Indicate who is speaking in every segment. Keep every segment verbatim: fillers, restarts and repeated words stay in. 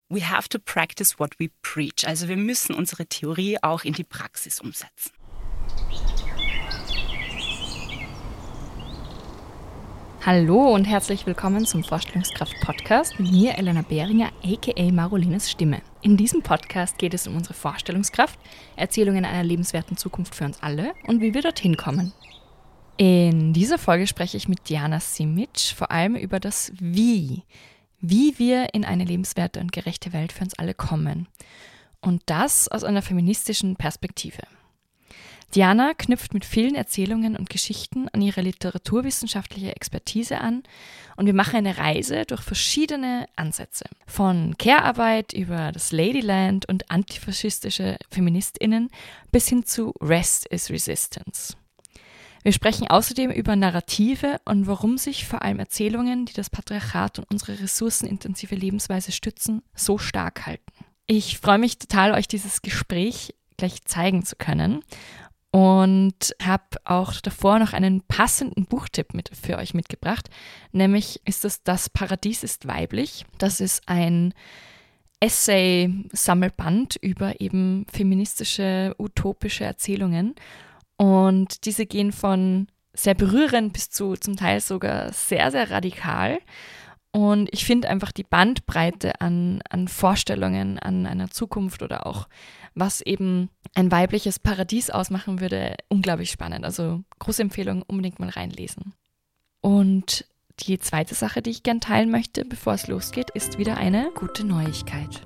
Speaker 1: We have to practice what we preach. Also wir müssen unsere Theorie auch in die Praxis umsetzen.
Speaker 2: Hallo und herzlich willkommen zum Vorstellungskraft-Podcast mit mir, Elena Behringer, aka Marolines Stimme. In diesem Podcast geht es um unsere Vorstellungskraft, Erzählungen einer lebenswerten Zukunft für uns alle und wie wir dorthin kommen. In dieser Folge spreche ich mit Diana Simic vor allem über das Wie. Wie wir in eine lebenswerte und gerechte Welt für uns alle kommen. Und das aus einer feministischen Perspektive. Diana knüpft mit vielen Erzählungen und Geschichten an ihre literaturwissenschaftliche Expertise an und wir machen eine Reise durch verschiedene Ansätze. Von Care-Arbeit über das Ladyland und antifaschistische FeministInnen bis hin zu Rest is Resistance. Wir sprechen außerdem über Narrative und warum sich vor allem Erzählungen, die das Patriarchat und unsere ressourcenintensive Lebensweise stützen, so stark halten. Ich freue mich total, euch dieses Gespräch gleich zeigen zu können. Und habe auch davor noch einen passenden Buchtipp mit für euch mitgebracht, nämlich ist es Das Paradies ist weiblich. Das ist ein Essay-Sammelband über eben feministische, utopische Erzählungen und diese gehen von sehr berührend bis zu zum Teil sogar sehr, sehr radikal. Und ich finde einfach die Bandbreite an, an Vorstellungen, an einer Zukunft oder auch was eben ein weibliches Paradies ausmachen würde, unglaublich spannend. Also große Empfehlung, unbedingt mal reinlesen. Und die zweite Sache, die ich gern teilen möchte, bevor es losgeht, ist wieder eine gute Neuigkeit.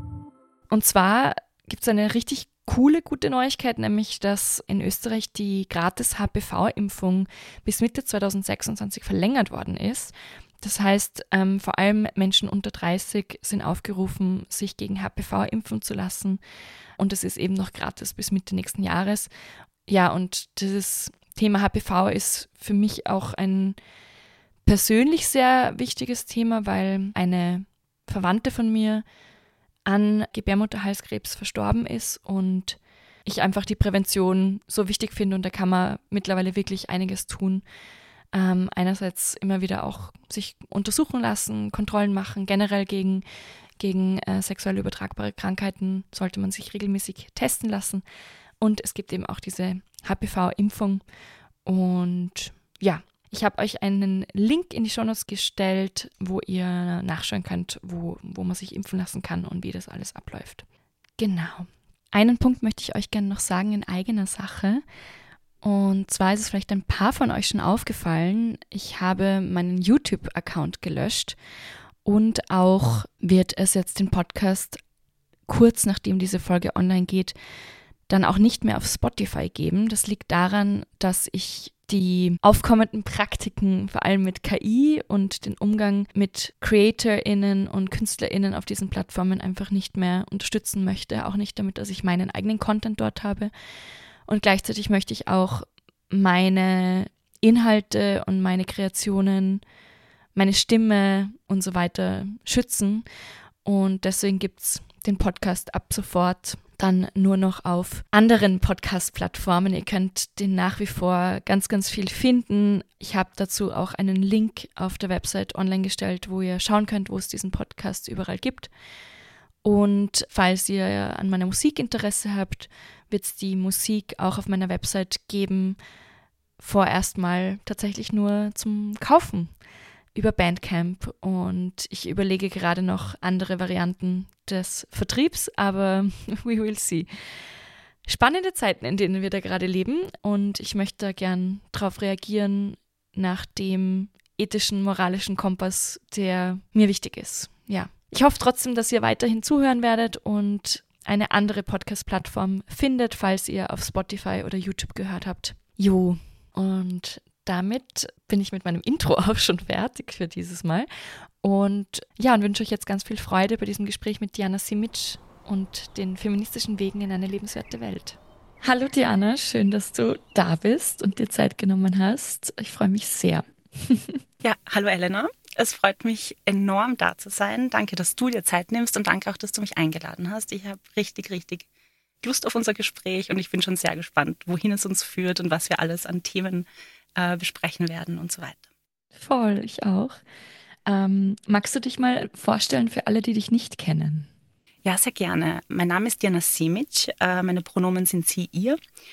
Speaker 2: Und zwar gibt es eine richtig coole gute Neuigkeit, nämlich dass in Österreich die gratis H P V-Impfung bis Mitte zwanzig sechsundzwanzig verlängert worden ist. Das heißt, ähm, vor allem Menschen unter dreißig sind aufgerufen, sich gegen H P V impfen zu lassen. Und es ist eben noch gratis bis Mitte nächsten Jahres. Ja, und dieses Thema H P V ist für mich auch ein persönlich sehr wichtiges Thema, weil eine Verwandte von mir an Gebärmutterhalskrebs verstorben ist und ich einfach die Prävention so wichtig finde und da kann man mittlerweile wirklich einiges tun. Ähm, einerseits immer wieder auch sich untersuchen lassen, Kontrollen machen, generell gegen, gegen äh, sexuell übertragbare Krankheiten sollte man sich regelmäßig testen lassen und es gibt eben auch diese H P V-Impfung und ja, ich habe euch einen Link in die Shownotes gestellt, wo ihr nachschauen könnt, wo, wo man sich impfen lassen kann und wie das alles abläuft. Genau. Einen Punkt möchte ich euch gerne noch sagen in eigener Sache. Und zwar ist es vielleicht ein paar von euch schon aufgefallen, ich habe meinen YouTube-Account gelöscht und auch wird es jetzt den Podcast kurz nachdem diese Folge online geht, dann auch nicht mehr auf Spotify geben. Das liegt daran, dass ich die aufkommenden Praktiken, vor allem mit K I und den Umgang mit CreatorInnen und KünstlerInnen auf diesen Plattformen einfach nicht mehr unterstützen möchte, auch nicht damit, dass ich meinen eigenen Content dort habe. Und gleichzeitig möchte ich auch meine Inhalte und meine Kreationen, meine Stimme und so weiter schützen. Und deswegen gibt es den Podcast ab sofort dann nur noch auf anderen Podcast-Plattformen. Ihr könnt den nach wie vor ganz, ganz viel finden. Ich habe dazu auch einen Link auf der Website online gestellt, wo ihr schauen könnt, wo es diesen Podcast überall gibt. Und falls ihr an meiner Musik Interesse habt, wird es die Musik auch auf meiner Website geben, vorerst mal tatsächlich nur zum Kaufen über Bandcamp. Und ich überlege gerade noch andere Varianten des Vertriebs, aber we will see. Spannende Zeiten, in denen wir da gerade leben und ich möchte da gern drauf reagieren nach dem ethischen, moralischen Kompass, der mir wichtig ist. Ja. Ich hoffe trotzdem, dass ihr weiterhin zuhören werdet und eine andere Podcast-Plattform findet, falls ihr auf Spotify oder YouTube gehört habt. Jo, und damit bin ich mit meinem Intro auch schon fertig für dieses Mal. Und ja, und wünsche euch jetzt ganz viel Freude bei diesem Gespräch mit Diana Simic und den feministischen Wegen in eine lebenswerte Welt. Hallo Diana, schön, dass du da bist und dir Zeit genommen hast. Ich freue mich sehr.
Speaker 1: Ja, hallo Elena. Es freut mich enorm, da zu sein. Danke, dass du dir Zeit nimmst und danke auch, dass du mich eingeladen hast. Ich habe richtig, richtig Lust auf unser Gespräch und ich bin schon sehr gespannt, wohin es uns führt und was wir alles an Themen äh, besprechen werden und so weiter.
Speaker 2: Voll, ich auch. Ähm, magst du dich mal vorstellen für alle, die dich nicht kennen?
Speaker 1: Ja, sehr gerne. Mein Name ist Diana Simic, äh, meine Pronomen sind sie, ihr.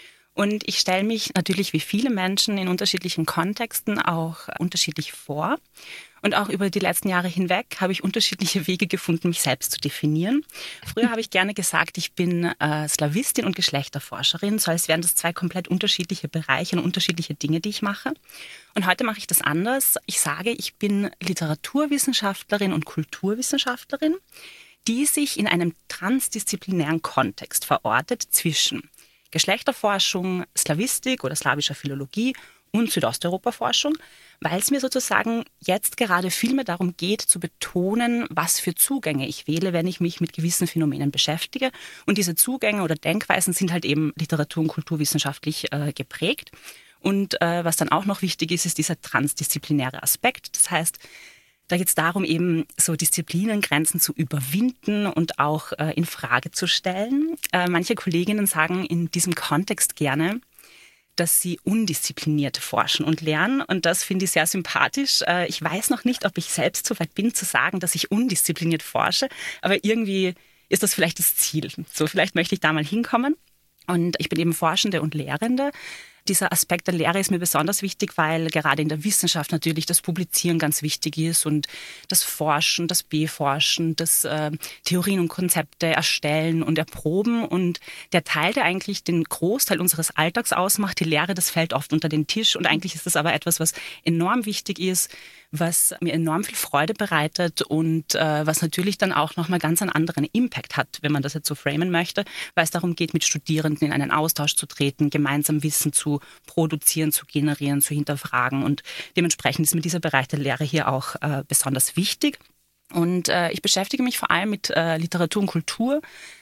Speaker 1: Und ich stelle mich natürlich wie viele Menschen in unterschiedlichen Kontexten auch unterschiedlich vor. Und auch über die letzten Jahre hinweg habe ich unterschiedliche Wege gefunden, mich selbst zu definieren. Früher habe ich gerne gesagt, ich bin äh, Slawistin und Geschlechterforscherin, so als wären das zwei komplett unterschiedliche Bereiche und unterschiedliche Dinge, die ich mache. Und heute mache ich das anders. Ich sage, ich bin Literaturwissenschaftlerin und Kulturwissenschaftlerin, die sich in einem transdisziplinären Kontext verortet zwischen Geschlechterforschung, Slawistik oder slawischer Philologie und Südosteuropa-Forschung, weil es mir sozusagen jetzt gerade viel mehr darum geht, zu betonen, was für Zugänge ich wähle, wenn ich mich mit gewissen Phänomenen beschäftige. Und diese Zugänge oder Denkweisen sind halt eben literatur- und kulturwissenschaftlich äh, geprägt. Und äh, was dann auch noch wichtig ist, ist dieser transdisziplinäre Aspekt. Das heißt, da geht es darum, eben so Disziplinengrenzen zu überwinden und auch äh, in Frage zu stellen. Äh, manche Kolleginnen sagen in diesem Kontext gerne, dass sie undiszipliniert forschen und lernen. Und das finde ich sehr sympathisch. Äh, ich weiß noch nicht, ob ich selbst so weit bin, zu sagen, dass ich undiszipliniert forsche. Aber irgendwie ist das vielleicht das Ziel. So, vielleicht möchte ich da mal hinkommen. Und ich bin eben Forschende und Lehrende. Dieser Aspekt der Lehre ist mir besonders wichtig, weil gerade in der Wissenschaft natürlich das Publizieren ganz wichtig ist und das Forschen, das Beforschen, das äh, Theorien und Konzepte erstellen und erproben. Und der Teil, der eigentlich den Großteil unseres Alltags ausmacht, die Lehre, das fällt oft unter den Tisch. Und eigentlich ist das aber etwas, was enorm wichtig ist, was mir enorm viel Freude bereitet und äh, was natürlich dann auch nochmal ganz einen anderen Impact hat, wenn man das jetzt so framen möchte, weil es darum geht, mit Studierenden in einen Austausch zu treten, gemeinsam Wissen zu produzieren, zu generieren, zu hinterfragen. Und dementsprechend ist mir dieser Bereich der Lehre hier auch äh, besonders wichtig. Und äh, ich beschäftige mich vor allem mit äh, Literatur und Kultur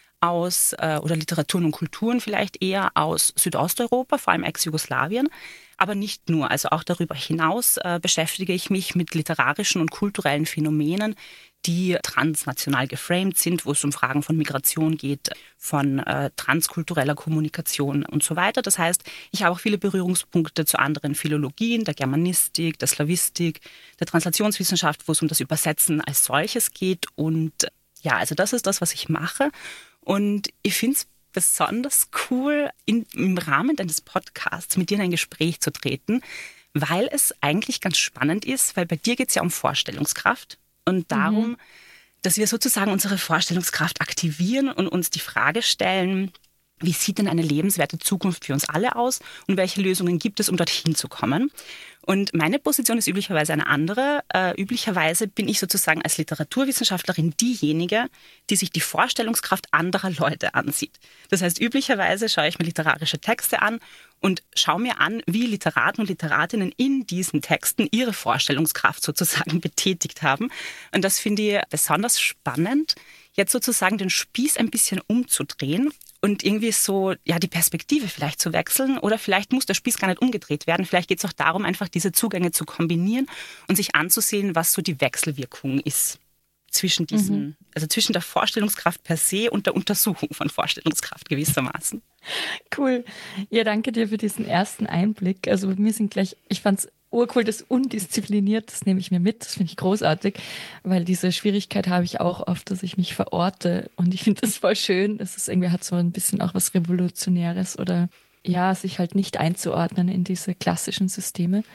Speaker 1: aus, äh, oder Literaturen und Kulturen vielleicht eher aus Südosteuropa, vor allem Ex-Jugoslawien. Aber nicht nur, also auch darüber hinaus äh, beschäftige ich mich mit literarischen und kulturellen Phänomenen, die transnational geframed sind, wo es um Fragen von Migration geht, von äh, transkultureller Kommunikation und so weiter. Das heißt, ich habe auch viele Berührungspunkte zu anderen Philologien, der Germanistik, der Slawistik, der Translationswissenschaft, wo es um das Übersetzen als solches geht. Und ja, also das ist das, was ich mache. Und ich finde es besonders cool, in, im Rahmen deines Podcasts mit dir in ein Gespräch zu treten, weil es eigentlich ganz spannend ist, weil bei dir geht es ja um Vorstellungskraft und darum, mhm. dass wir sozusagen unsere Vorstellungskraft aktivieren und uns die Frage stellen, wie sieht denn eine lebenswerte Zukunft für uns alle aus und welche Lösungen gibt es, um dorthin zu kommen? Und meine Position ist üblicherweise eine andere. Äh, üblicherweise bin ich sozusagen als Literaturwissenschaftlerin diejenige, die sich die Vorstellungskraft anderer Leute ansieht. Das heißt, üblicherweise schaue ich mir literarische Texte an und schaue mir an, wie Literaten und Literatinnen in diesen Texten ihre Vorstellungskraft sozusagen betätigt haben. Und das finde ich besonders spannend, jetzt sozusagen den Spieß ein bisschen umzudrehen und irgendwie so ja die Perspektive vielleicht zu wechseln oder vielleicht muss der Spieß gar nicht umgedreht werden. Vielleicht geht es auch darum, einfach diese Zugänge zu kombinieren und sich anzusehen, was so die Wechselwirkung ist zwischen diesen, mhm. also zwischen der Vorstellungskraft per se und der Untersuchung von Vorstellungskraft gewissermaßen.
Speaker 2: Cool. Ja, danke dir für diesen ersten Einblick. Also bei mir sind gleich, ich fand's urcool, das undiszipliniert, das nehme ich mir mit, das finde ich großartig, weil diese Schwierigkeit habe ich auch oft, dass ich mich verorte und ich finde das voll schön, es ist irgendwie hat so ein bisschen auch was Revolutionäres oder ja, sich halt nicht einzuordnen in diese klassischen Systeme.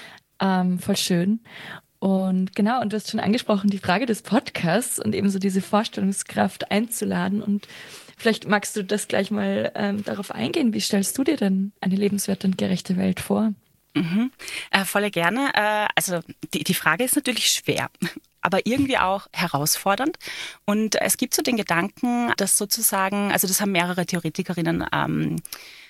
Speaker 2: Ähm, voll schön. Und genau, und du hast schon angesprochen, die Frage des Podcasts und eben so diese Vorstellungskraft einzuladen und vielleicht magst du das gleich mal ähm, darauf eingehen, wie stellst du dir denn eine lebenswerte und gerechte Welt vor?
Speaker 1: Mhm. Äh, voll gerne. Äh, also die, die Frage ist natürlich schwer, aber irgendwie auch herausfordernd. Und es gibt so den Gedanken, dass sozusagen, also das haben mehrere Theoretikerinnen ähm,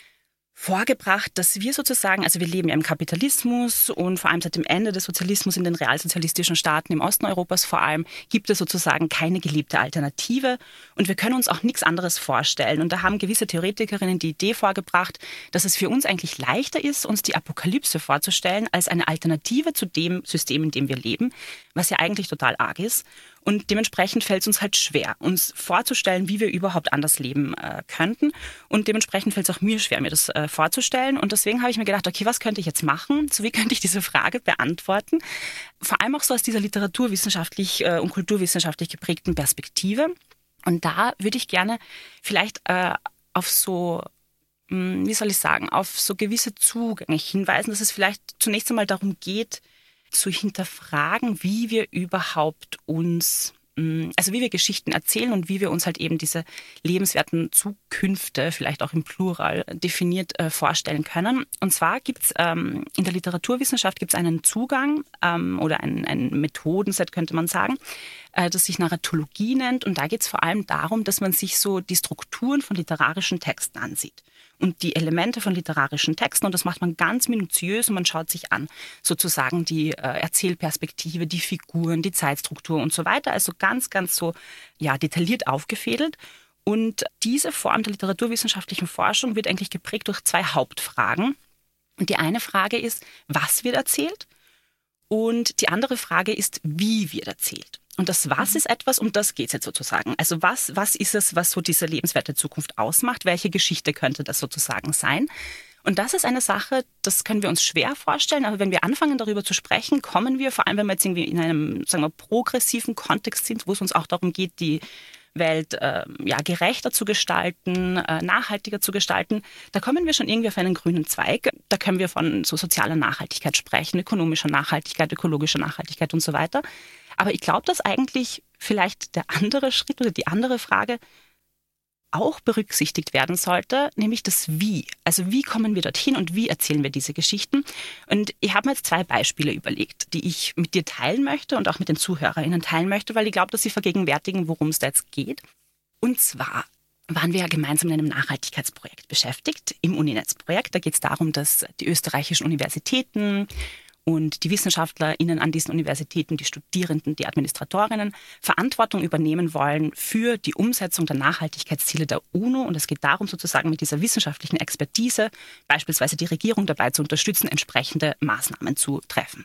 Speaker 1: vorgebracht, dass wir sozusagen, also wir leben ja im Kapitalismus und vor allem seit dem Ende des Sozialismus in den realsozialistischen Staaten im Osten Europas vor allem gibt es sozusagen keine gelebte Alternative und wir können uns auch nichts anderes vorstellen. Und da haben gewisse Theoretikerinnen die Idee vorgebracht, dass es für uns eigentlich leichter ist, uns die Apokalypse vorzustellen, als eine Alternative zu dem System, in dem wir leben, was ja eigentlich total arg ist. Und dementsprechend fällt es uns halt schwer, uns vorzustellen, wie wir überhaupt anders leben äh, könnten. Und dementsprechend fällt es auch mir schwer, mir das äh, vorzustellen. Und deswegen habe ich mir gedacht, okay, was könnte ich jetzt machen? So wie könnte ich diese Frage beantworten? Vor allem auch so aus dieser literaturwissenschaftlich äh, und kulturwissenschaftlich geprägten Perspektive. Und da würde ich gerne vielleicht äh, auf so, mh, wie soll ich sagen, auf so gewisse Zugänge hinweisen, dass es vielleicht zunächst einmal darum geht, zu hinterfragen, wie wir überhaupt uns, also wie wir Geschichten erzählen und wie wir uns halt eben diese lebenswerten Zukünfte, vielleicht auch im Plural definiert, äh, vorstellen können. Und zwar gibt's ähm, in der Literaturwissenschaft gibt's einen Zugang ähm, oder ein, ein Methodenset, könnte man sagen, äh, das sich Narratologie nennt. Und da geht's vor allem darum, dass man sich so die Strukturen von literarischen Texten ansieht und die Elemente von literarischen Texten. Und das macht man ganz minutiös und man schaut sich an, sozusagen die äh, Erzählperspektive, die Figuren, die Zeitstruktur und so weiter. Also ganz, ganz so ja, detailliert aufgefädelt. Und diese Form der literaturwissenschaftlichen Forschung wird eigentlich geprägt durch zwei Hauptfragen. Und die eine Frage ist, was wird erzählt? Und die andere Frage ist, wie wird erzählt? Und das Was ist etwas, um das geht es jetzt sozusagen. Also was, was ist es, was so diese lebenswerte Zukunft ausmacht? Welche Geschichte könnte das sozusagen sein? Und das ist eine Sache, das können wir uns schwer vorstellen, aber wenn wir anfangen darüber zu sprechen, kommen wir, vor allem wenn wir jetzt irgendwie in einem, sagen wir, progressiven Kontext sind, wo es uns auch darum geht, die Welt äh, ja, gerechter zu gestalten, äh, nachhaltiger zu gestalten, da kommen wir schon irgendwie auf einen grünen Zweig. Da können wir von so sozialer Nachhaltigkeit sprechen, ökonomischer Nachhaltigkeit, ökologischer Nachhaltigkeit und so weiter. Aber ich glaube, dass eigentlich vielleicht der andere Schritt oder die andere Frage auch berücksichtigt werden sollte, nämlich das Wie. Also wie kommen wir dorthin und wie erzählen wir diese Geschichten? Und ich habe mir jetzt zwei Beispiele überlegt, die ich mit dir teilen möchte und auch mit den ZuhörerInnen teilen möchte, weil ich glaube, dass sie vergegenwärtigen, worum es da jetzt geht. Und zwar waren wir ja gemeinsam in einem Nachhaltigkeitsprojekt beschäftigt, im Uninetz-Projekt. Da geht es darum, dass die österreichischen Universitäten und die WissenschaftlerInnen an diesen Universitäten, die Studierenden, die Administratorinnen Verantwortung übernehmen wollen für die Umsetzung der Nachhaltigkeitsziele der UNO. Und es geht darum, sozusagen mit dieser wissenschaftlichen Expertise beispielsweise die Regierung dabei zu unterstützen, entsprechende Maßnahmen zu treffen.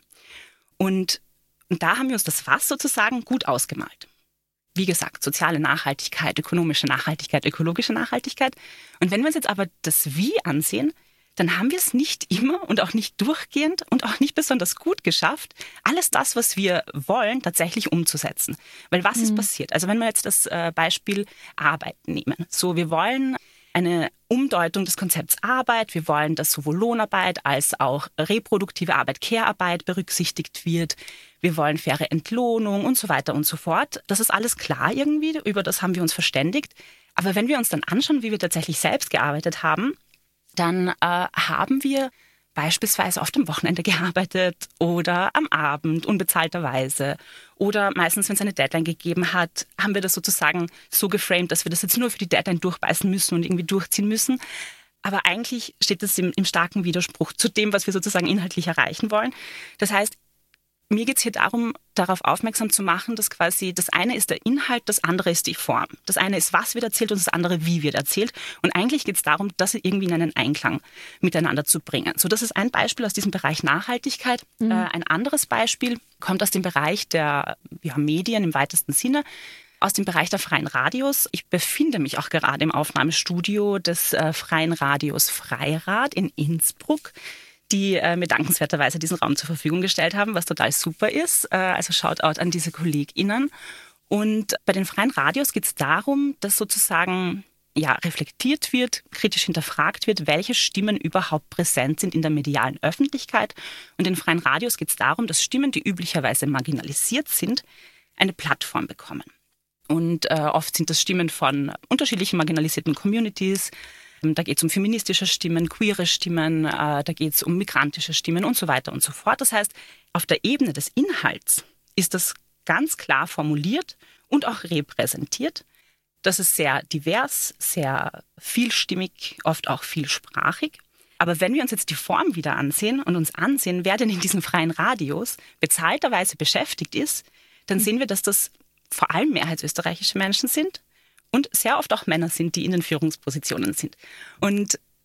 Speaker 1: Und, und da haben wir uns das Was sozusagen gut ausgemalt. Wie gesagt, soziale Nachhaltigkeit, ökonomische Nachhaltigkeit, ökologische Nachhaltigkeit. Und wenn wir uns jetzt aber das Wie ansehen, dann haben wir es nicht immer und auch nicht durchgehend und auch nicht besonders gut geschafft, alles das, was wir wollen, tatsächlich umzusetzen. Weil was mhm. ist passiert? Also wenn wir jetzt das Beispiel Arbeit nehmen. So, wir wollen eine Umdeutung des Konzepts Arbeit. Wir wollen, dass sowohl Lohnarbeit als auch reproduktive Arbeit, Care-Arbeit berücksichtigt wird. Wir wollen faire Entlohnung und so weiter und so fort. Das ist alles klar irgendwie, über das haben wir uns verständigt. Aber wenn wir uns dann anschauen, wie wir tatsächlich selbst gearbeitet haben, dann äh, haben wir beispielsweise oft am Wochenende gearbeitet oder am Abend unbezahlterweise. Oder meistens, wenn es eine Deadline gegeben hat, haben wir das sozusagen so geframed, dass wir das jetzt nur für die Deadline durchbeißen müssen und irgendwie durchziehen müssen. Aber eigentlich steht das im, im starken Widerspruch zu dem, was wir sozusagen inhaltlich erreichen wollen. Das heißt, mir geht es hier darum, darauf aufmerksam zu machen, dass quasi das eine ist der Inhalt, das andere ist die Form. Das eine ist, was wird erzählt und das andere, wie wird erzählt. Und eigentlich geht es darum, das irgendwie in einen Einklang miteinander zu bringen. So, das ist ein Beispiel aus diesem Bereich Nachhaltigkeit. Mhm. Äh, ein anderes Beispiel kommt aus dem Bereich der ja, Medien im weitesten Sinne. Aus dem Bereich der freien Radios. Ich befinde mich auch gerade im Aufnahmestudio des äh, freien Radios Freirad in Innsbruck, die äh, mir dankenswerterweise diesen Raum zur Verfügung gestellt haben, was total super ist. Äh, also Shoutout an diese KollegInnen. Und bei den freien Radios geht es darum, dass sozusagen ja, reflektiert wird, kritisch hinterfragt wird, welche Stimmen überhaupt präsent sind in der medialen Öffentlichkeit. Und in freien Radios geht es darum, dass Stimmen, die üblicherweise marginalisiert sind, eine Plattform bekommen. Und äh, oft sind das Stimmen von unterschiedlichen marginalisierten Communities. Da geht es um feministische Stimmen, queere Stimmen, äh, da geht es um migrantische Stimmen und so weiter und so fort. Das heißt, auf der Ebene des Inhalts ist das ganz klar formuliert und auch repräsentiert. Das ist sehr divers, sehr vielstimmig, oft auch vielsprachig. Aber wenn wir uns jetzt die Form wieder ansehen und uns ansehen, wer denn in diesen freien Radios bezahlterweise beschäftigt ist, dann sehen wir, dass das vor allem mehrheitsösterreichische Menschen sind und sehr oft auch Männer sind, die in den Führungspositionen sind. Und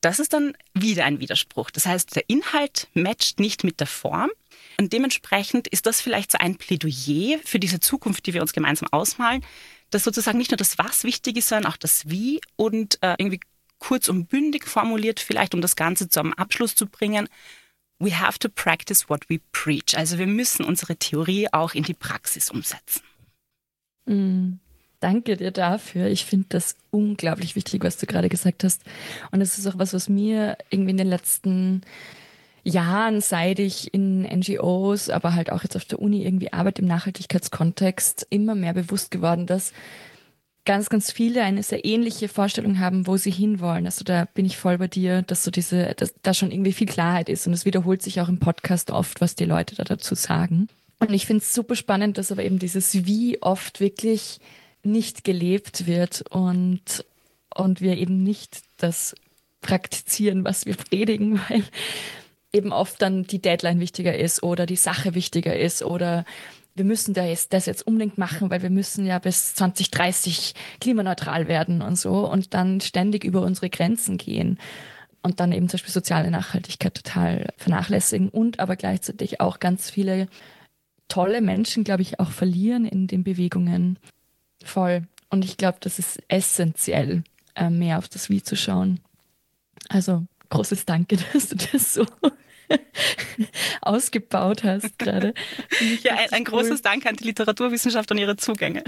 Speaker 1: das ist dann wieder ein Widerspruch. Das heißt, der Inhalt matcht nicht mit der Form. Und dementsprechend ist das vielleicht so ein Plädoyer für diese Zukunft, die wir uns gemeinsam ausmalen, dass sozusagen nicht nur das Was wichtig ist, sondern auch das Wie und äh, irgendwie kurz und bündig formuliert, vielleicht um das Ganze zu einem Abschluss zu bringen. We have to practice what we preach. Also wir müssen unsere Theorie auch in die Praxis umsetzen.
Speaker 2: Mm, danke dir dafür. Ich finde das unglaublich wichtig, was du gerade gesagt hast. Und es ist auch was, was mir irgendwie in den letzten Jahren, seit ich in N G Os, aber halt auch jetzt auf der Uni irgendwie arbeite im Nachhaltigkeitskontext, immer mehr bewusst geworden, dass ganz, ganz viele eine sehr ähnliche Vorstellung haben, wo sie hinwollen. Also da bin ich voll bei dir, dass so diese, dass da schon irgendwie viel Klarheit ist. Und es wiederholt sich auch im Podcast oft, was die Leute da dazu sagen. Und ich finde es super spannend, dass aber eben dieses Wie oft wirklich nicht gelebt wird und, und wir eben nicht das praktizieren, was wir predigen, weil eben oft dann die Deadline wichtiger ist oder die Sache wichtiger ist oder wir müssen da jetzt, das jetzt unbedingt machen, weil wir müssen ja bis zwanzig dreißig klimaneutral werden und so und dann ständig über unsere Grenzen gehen und dann eben zum Beispiel soziale Nachhaltigkeit total vernachlässigen und aber gleichzeitig auch ganz viele tolle Menschen, glaube ich, auch verlieren in den Bewegungen. Voll. Und ich glaube, das ist essentiell, äh, mehr auf das Wie zu schauen. Also großes Danke, dass du das so ausgebaut hast gerade.
Speaker 1: Ja, ein, ein großes cool. Dank an die Literaturwissenschaft und ihre Zugänge.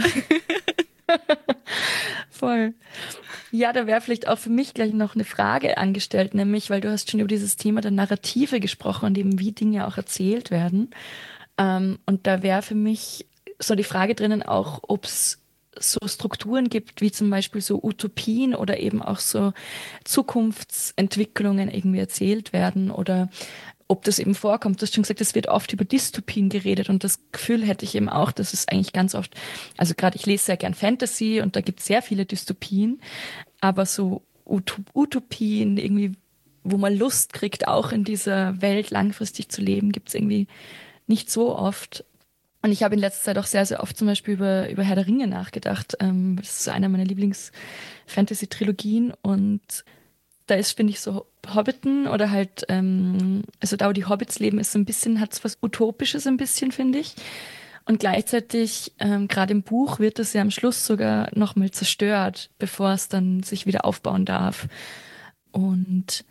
Speaker 2: Voll. Ja, da wäre vielleicht auch für mich gleich noch eine Frage angestellt, nämlich, weil du hast schon über dieses Thema der Narrative gesprochen und eben wie Dinge auch erzählt werden. Ähm, und da wäre für mich so die Frage drinnen auch, ob es so Strukturen gibt, wie zum Beispiel so Utopien oder eben auch so Zukunftsentwicklungen irgendwie erzählt werden oder ob das eben vorkommt. Du hast schon gesagt, es wird oft über Dystopien geredet und das Gefühl hätte ich eben auch, dass es eigentlich ganz oft, also gerade ich lese sehr gern Fantasy und da gibt es sehr viele Dystopien, aber so Utopien irgendwie, wo man Lust kriegt, auch in dieser Welt langfristig zu leben, gibt es irgendwie nicht so oft. Und ich habe in letzter Zeit auch sehr, sehr oft zum Beispiel über, über Herr der Ringe nachgedacht. Ähm, das ist einer meiner Lieblings-Fantasy-Trilogien. Und da ist, finde ich, so Hobbiten oder halt, ähm, also da, wo die Hobbits leben, ist so ein bisschen, hat es was Utopisches ein bisschen, finde ich. Und gleichzeitig, ähm, gerade im Buch, wird das ja am Schluss sogar nochmal zerstört, bevor es dann sich wieder aufbauen darf. Und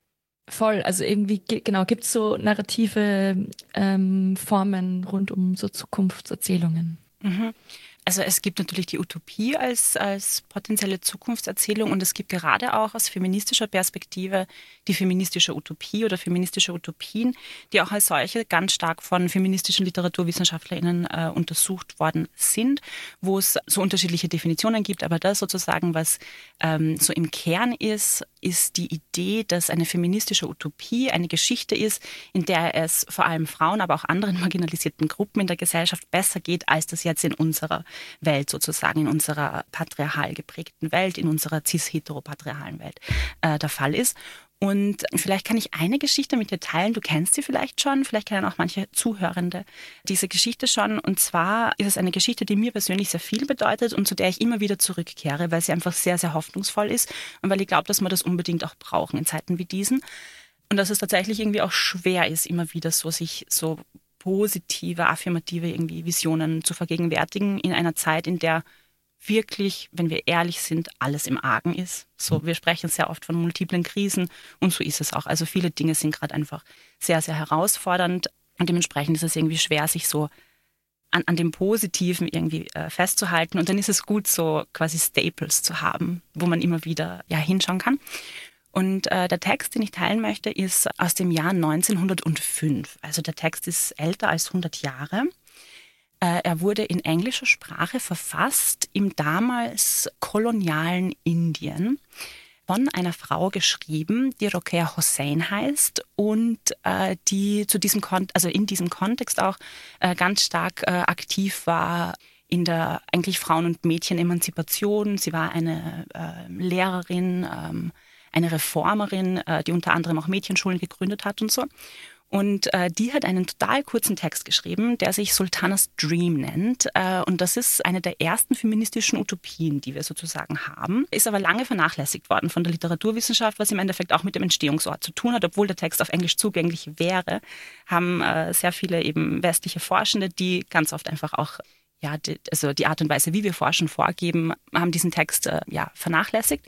Speaker 2: voll, also irgendwie, genau, gibt es so narrative ähm, Formen rund um so Zukunftserzählungen.
Speaker 1: Mhm. Also es gibt natürlich die Utopie als, als potenzielle Zukunftserzählung und es gibt gerade auch aus feministischer Perspektive die feministische Utopie oder feministische Utopien, die auch als solche ganz stark von feministischen LiteraturwissenschaftlerInnen äh, untersucht worden sind, wo es so unterschiedliche Definitionen gibt. Aber das sozusagen, was ähm, so im Kern ist, ist die Idee, dass eine feministische Utopie eine Geschichte ist, in der es vor allem Frauen, aber auch anderen marginalisierten Gruppen in der Gesellschaft besser geht, als das jetzt in unserer Welt sozusagen, in unserer patriarchal geprägten Welt, in unserer cis-heteropatriarchalen Welt äh, der Fall ist. Und vielleicht kann ich eine Geschichte mit dir teilen, du kennst sie vielleicht schon, vielleicht kennen auch manche Zuhörende diese Geschichte schon. Und zwar ist es eine Geschichte, die mir persönlich sehr viel bedeutet und zu der ich immer wieder zurückkehre, weil sie einfach sehr, sehr hoffnungsvoll ist und weil ich glaube, dass wir das unbedingt auch brauchen in Zeiten wie diesen. Und dass es tatsächlich irgendwie auch schwer ist, immer wieder so sich so positive, affirmative irgendwie Visionen zu vergegenwärtigen in einer Zeit, in der wirklich, wenn wir ehrlich sind, alles im Argen ist. So, wir sprechen sehr oft von multiplen Krisen und so ist es auch. Also viele Dinge sind gerade einfach sehr, sehr herausfordernd und dementsprechend ist es irgendwie schwer, sich so an, an dem Positiven irgendwie äh, festzuhalten. Und dann ist es gut, so quasi Staples zu haben, wo man immer wieder ja hinschauen kann. Und äh, der Text, den ich teilen möchte, ist aus dem Jahr neunzehnhundertfünf. Also der Text ist älter als hundert Jahre. Äh, er wurde in englischer Sprache verfasst im damals kolonialen Indien von einer Frau geschrieben, die Rokeya Hossein heißt und äh, die zu diesem Kon- also in diesem Kontext auch äh, ganz stark äh, aktiv war in der eigentlich Frauen- und Mädchenemanzipation. Sie war eine äh, Lehrerin, ähm, eine Reformerin, die unter anderem auch Mädchenschulen gegründet hat und so. Und äh, die hat einen total kurzen Text geschrieben, der sich Sultanas Dream nennt. Äh, und das ist eine der ersten feministischen Utopien, die wir sozusagen haben. Ist aber lange vernachlässigt worden von der Literaturwissenschaft, was im Endeffekt auch mit dem Entstehungsort zu tun hat. Obwohl der Text auf Englisch zugänglich wäre, haben äh, sehr viele eben westliche Forschende, die ganz oft einfach auch ja, die, also die Art und Weise, wie wir forschen, vorgeben, haben diesen Text äh, ja, vernachlässigt.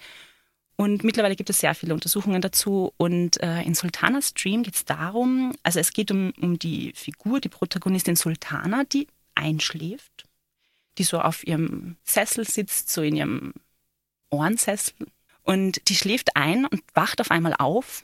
Speaker 1: Und mittlerweile gibt es sehr viele Untersuchungen dazu. Und äh, in Sultanas Dream geht es darum, also es geht um, um die Figur, die Protagonistin Sultana, die einschläft, die so auf ihrem Sessel sitzt, so in ihrem Ohrensessel. Und die schläft ein und wacht auf einmal auf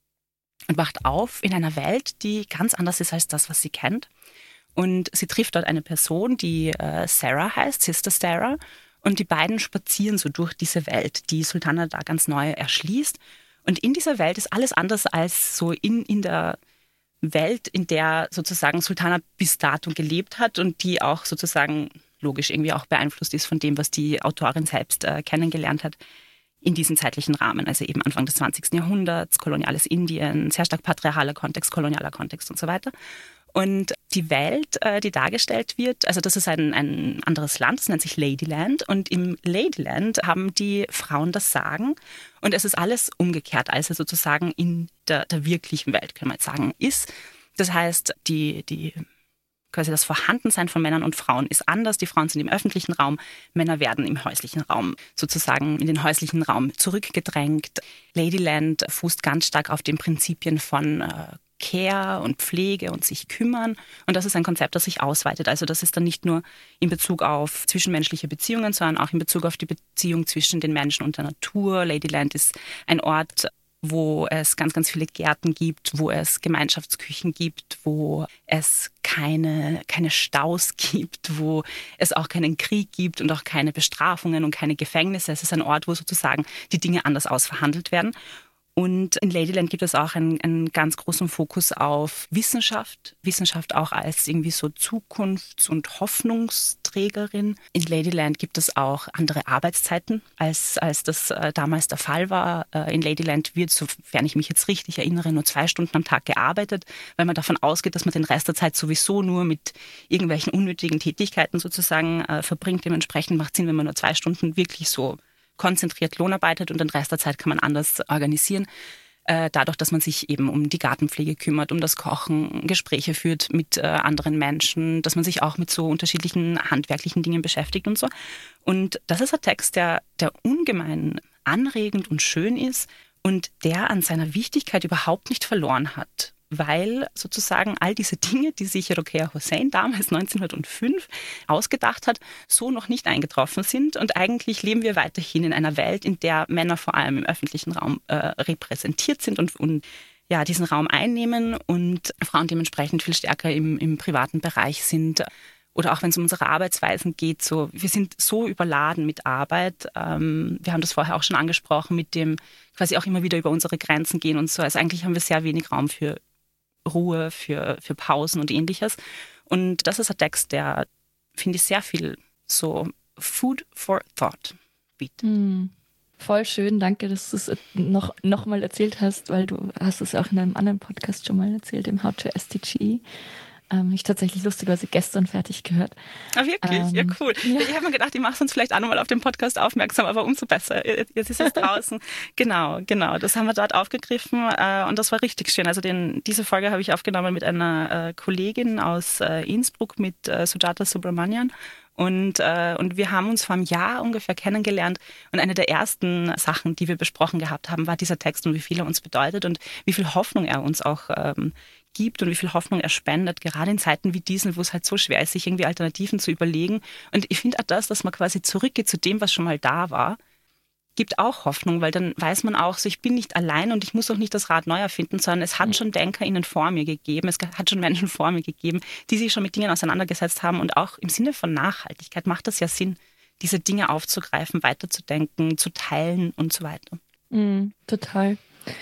Speaker 1: und wacht auf in einer Welt, die ganz anders ist als das, was sie kennt. Und sie trifft dort eine Person, die äh, Sarah heißt, Sister Sarah. Und die beiden spazieren so durch diese Welt, die Sultana da ganz neu erschließt. Und in dieser Welt ist alles anders als so in, in der Welt, in der sozusagen Sultana bis dato gelebt hat und die auch sozusagen logisch irgendwie auch beeinflusst ist von dem, was die Autorin selbst äh, kennengelernt hat in diesem zeitlichen Rahmen. Also eben Anfang des zwanzigsten Jahrhunderts, koloniales Indien, sehr stark patriarchaler Kontext, kolonialer Kontext und so weiter. Und die Welt, die dargestellt wird, also das ist ein, ein anderes Land, das nennt sich Ladyland. Und im Ladyland haben die Frauen das Sagen. Und es ist alles umgekehrt, als es sozusagen in der, der wirklichen Welt, kann man jetzt sagen, ist. Das heißt, die, die, quasi das Vorhandensein von Männern und Frauen ist anders. Die Frauen sind im öffentlichen Raum, Männer werden im häuslichen Raum sozusagen in den häuslichen Raum zurückgedrängt. Ladyland fußt ganz stark auf den Prinzipien von äh, Care und Pflege und sich kümmern. Und das ist ein Konzept, das sich ausweitet. Also das ist dann nicht nur in Bezug auf zwischenmenschliche Beziehungen, sondern auch in Bezug auf die Beziehung zwischen den Menschen und der Natur. Ladyland ist ein Ort, wo es ganz, ganz viele Gärten gibt, wo es Gemeinschaftsküchen gibt, wo es keine, keine Staus gibt, wo es auch keinen Krieg gibt und auch keine Bestrafungen und keine Gefängnisse. Es ist ein Ort, wo sozusagen die Dinge anders ausverhandelt werden. Und in Ladyland gibt es auch einen, einen ganz großen Fokus auf Wissenschaft. Wissenschaft auch als irgendwie so Zukunfts- und Hoffnungsträgerin. In Ladyland gibt es auch andere Arbeitszeiten, als, als das äh, damals der Fall war. Äh, in Ladyland wird, sofern ich mich jetzt richtig erinnere, nur zwei Stunden am Tag gearbeitet, weil man davon ausgeht, dass man den Rest der Zeit sowieso nur mit irgendwelchen unnötigen Tätigkeiten sozusagen äh, verbringt. Dementsprechend macht es Sinn, wenn man nur zwei Stunden wirklich so konzentriert Lohn arbeitet und den Rest der Zeit kann man anders organisieren. Äh, dadurch, dass man sich eben um die Gartenpflege kümmert, um das Kochen, Gespräche führt mit äh, anderen Menschen, dass man sich auch mit so unterschiedlichen handwerklichen Dingen beschäftigt und so. Und das ist ein Text, der, der ungemein anregend und schön ist und der an seiner Wichtigkeit überhaupt nicht verloren hat. Weil sozusagen all diese Dinge, die sich Rokeya Hossein damals neunzehnhundertfünf ausgedacht hat, so noch nicht eingetroffen sind. Und eigentlich leben wir weiterhin in einer Welt, in der Männer vor allem im öffentlichen Raum äh, repräsentiert sind und, und ja, diesen Raum einnehmen und Frauen dementsprechend viel stärker im, im privaten Bereich sind. Oder auch wenn es um unsere Arbeitsweisen geht, so wir sind so überladen mit Arbeit. Ähm, wir haben das vorher auch schon angesprochen, mit dem quasi auch immer wieder über unsere Grenzen gehen und so. Also eigentlich haben wir sehr wenig Raum für Ruhe, für, für Pausen und Ähnliches. Und das ist ein Text, der, finde ich, sehr viel so Food for Thought bietet.
Speaker 2: Mm, voll schön, danke, dass du es noch, noch mal erzählt hast, weil du hast es auch in einem anderen Podcast schon mal erzählt, im How to S D G. Ähm, ich tatsächlich lustigerweise gestern fertig gehört.
Speaker 1: Ah, wirklich? Ähm, ja, cool.
Speaker 2: Ja.
Speaker 1: Ich habe mir gedacht, ich mache uns vielleicht auch nochmal auf den Podcast aufmerksam, aber umso besser. Jetzt ist es draußen. Genau, genau. Das haben wir dort aufgegriffen äh, und das war richtig schön. Also den, diese Folge habe ich aufgenommen mit einer äh, Kollegin aus äh, Innsbruck, mit äh, Sujata Subramanian. Und, äh, und wir haben uns vor einem Jahr ungefähr kennengelernt und eine der ersten Sachen, die wir besprochen gehabt haben, war dieser Text und wie viel er uns bedeutet und wie viel Hoffnung er uns auch ähm, gibt und wie viel Hoffnung er spendet, gerade in Zeiten wie diesen, wo es halt so schwer ist, sich irgendwie Alternativen zu überlegen. Und ich finde auch das, dass man quasi zurückgeht zu dem, was schon mal da war, gibt auch Hoffnung, weil dann weiß man auch, so ich bin nicht allein und ich muss auch nicht das Rad neu erfinden, sondern es hat schon DenkerInnen vor mir gegeben, es hat schon Menschen vor mir gegeben, die sich schon mit Dingen auseinandergesetzt haben und auch im Sinne von Nachhaltigkeit macht das ja Sinn, diese Dinge aufzugreifen, weiterzudenken, zu teilen und so weiter.
Speaker 2: Mm, total.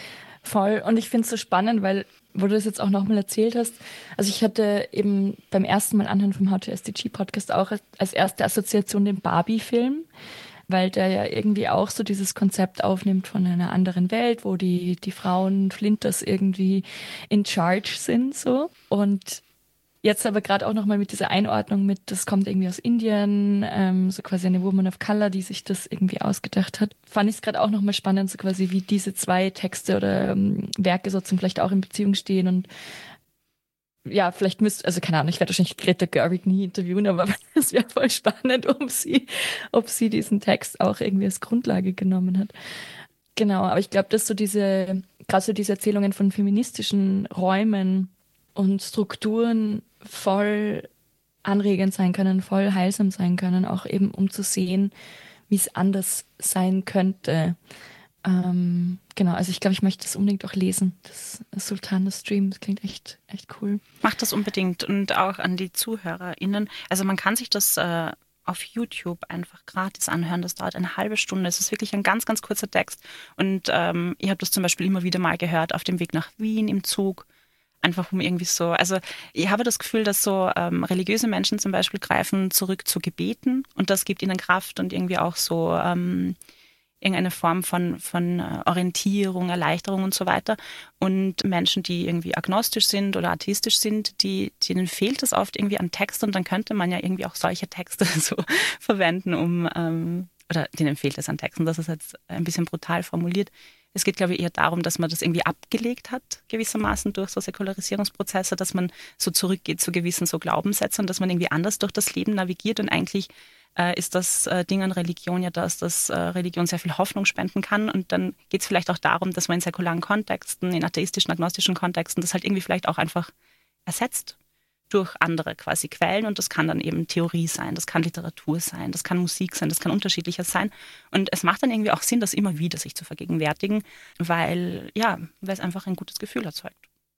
Speaker 2: Voll. Und ich finde es so spannend, weil, wo du das jetzt auch nochmal erzählt hast, also ich hatte eben beim ersten Mal anhören vom How to S D G Podcast auch als erste Assoziation den Barbie-Film. weil der ja irgendwie auch so dieses Konzept aufnimmt von einer anderen Welt, wo die, die Frauen Flinters irgendwie in charge sind, so. Und jetzt aber gerade auch nochmal mit dieser Einordnung mit, das kommt irgendwie aus Indien, ähm, so quasi eine Woman of Color, die sich das irgendwie ausgedacht hat. Fand ich es gerade auch nochmal spannend, so quasi wie diese zwei Texte oder ähm, Werke sozusagen vielleicht auch in Beziehung stehen und ja, vielleicht müsst, also keine Ahnung, ich werde wahrscheinlich Greta Gerwig nie interviewen, aber es wäre voll spannend, ob sie, ob sie diesen Text auch irgendwie als Grundlage genommen hat. Genau, aber ich glaube, dass so diese, gerade so diese Erzählungen von feministischen Räumen und Strukturen voll anregend sein können, voll heilsam sein können, auch eben um zu sehen, wie es anders sein könnte. Ähm, genau, also ich glaube, ich möchte das unbedingt auch lesen. Das Sultan des Stream, das klingt echt, echt cool.
Speaker 1: Macht das unbedingt und auch an die ZuhörerInnen. Also man kann sich das äh, auf YouTube einfach gratis anhören. Das dauert eine halbe Stunde. Es ist wirklich ein ganz, ganz kurzer Text. Und ähm, ich habe das zum Beispiel immer wieder mal gehört auf dem Weg nach Wien im Zug. Einfach um irgendwie so, also ich habe das Gefühl, dass so ähm, religiöse Menschen zum Beispiel greifen zurück zu Gebeten und das gibt ihnen Kraft und irgendwie auch so ähm, irgendeine Form von, von Orientierung, Erleichterung und so weiter. Und Menschen, die irgendwie agnostisch sind oder atheistisch sind, die, denen fehlt es oft irgendwie an Text und dann könnte man ja irgendwie auch solche Texte so verwenden, um, ähm, oder denen fehlt es an Texten, das ist jetzt ein bisschen brutal formuliert. Es geht, glaube ich, eher darum, dass man das irgendwie abgelegt hat, gewissermaßen durch so Säkularisierungsprozesse, dass man so zurückgeht zu gewissen so Glaubenssätzen und dass man irgendwie anders durch das Leben navigiert und eigentlich äh, ist das äh, Ding an Religion ja das, dass äh, Religion sehr viel Hoffnung spenden kann und dann geht es vielleicht auch darum, dass man in säkularen Kontexten, in atheistischen, agnostischen Kontexten das halt irgendwie vielleicht auch einfach ersetzt durch andere quasi Quellen und das kann dann eben Theorie sein, das kann Literatur sein, das kann Musik sein, das kann unterschiedliches sein und es macht dann irgendwie auch Sinn, das immer wieder sich zu vergegenwärtigen, weil ja, weil es einfach ein gutes Gefühl erzeugt.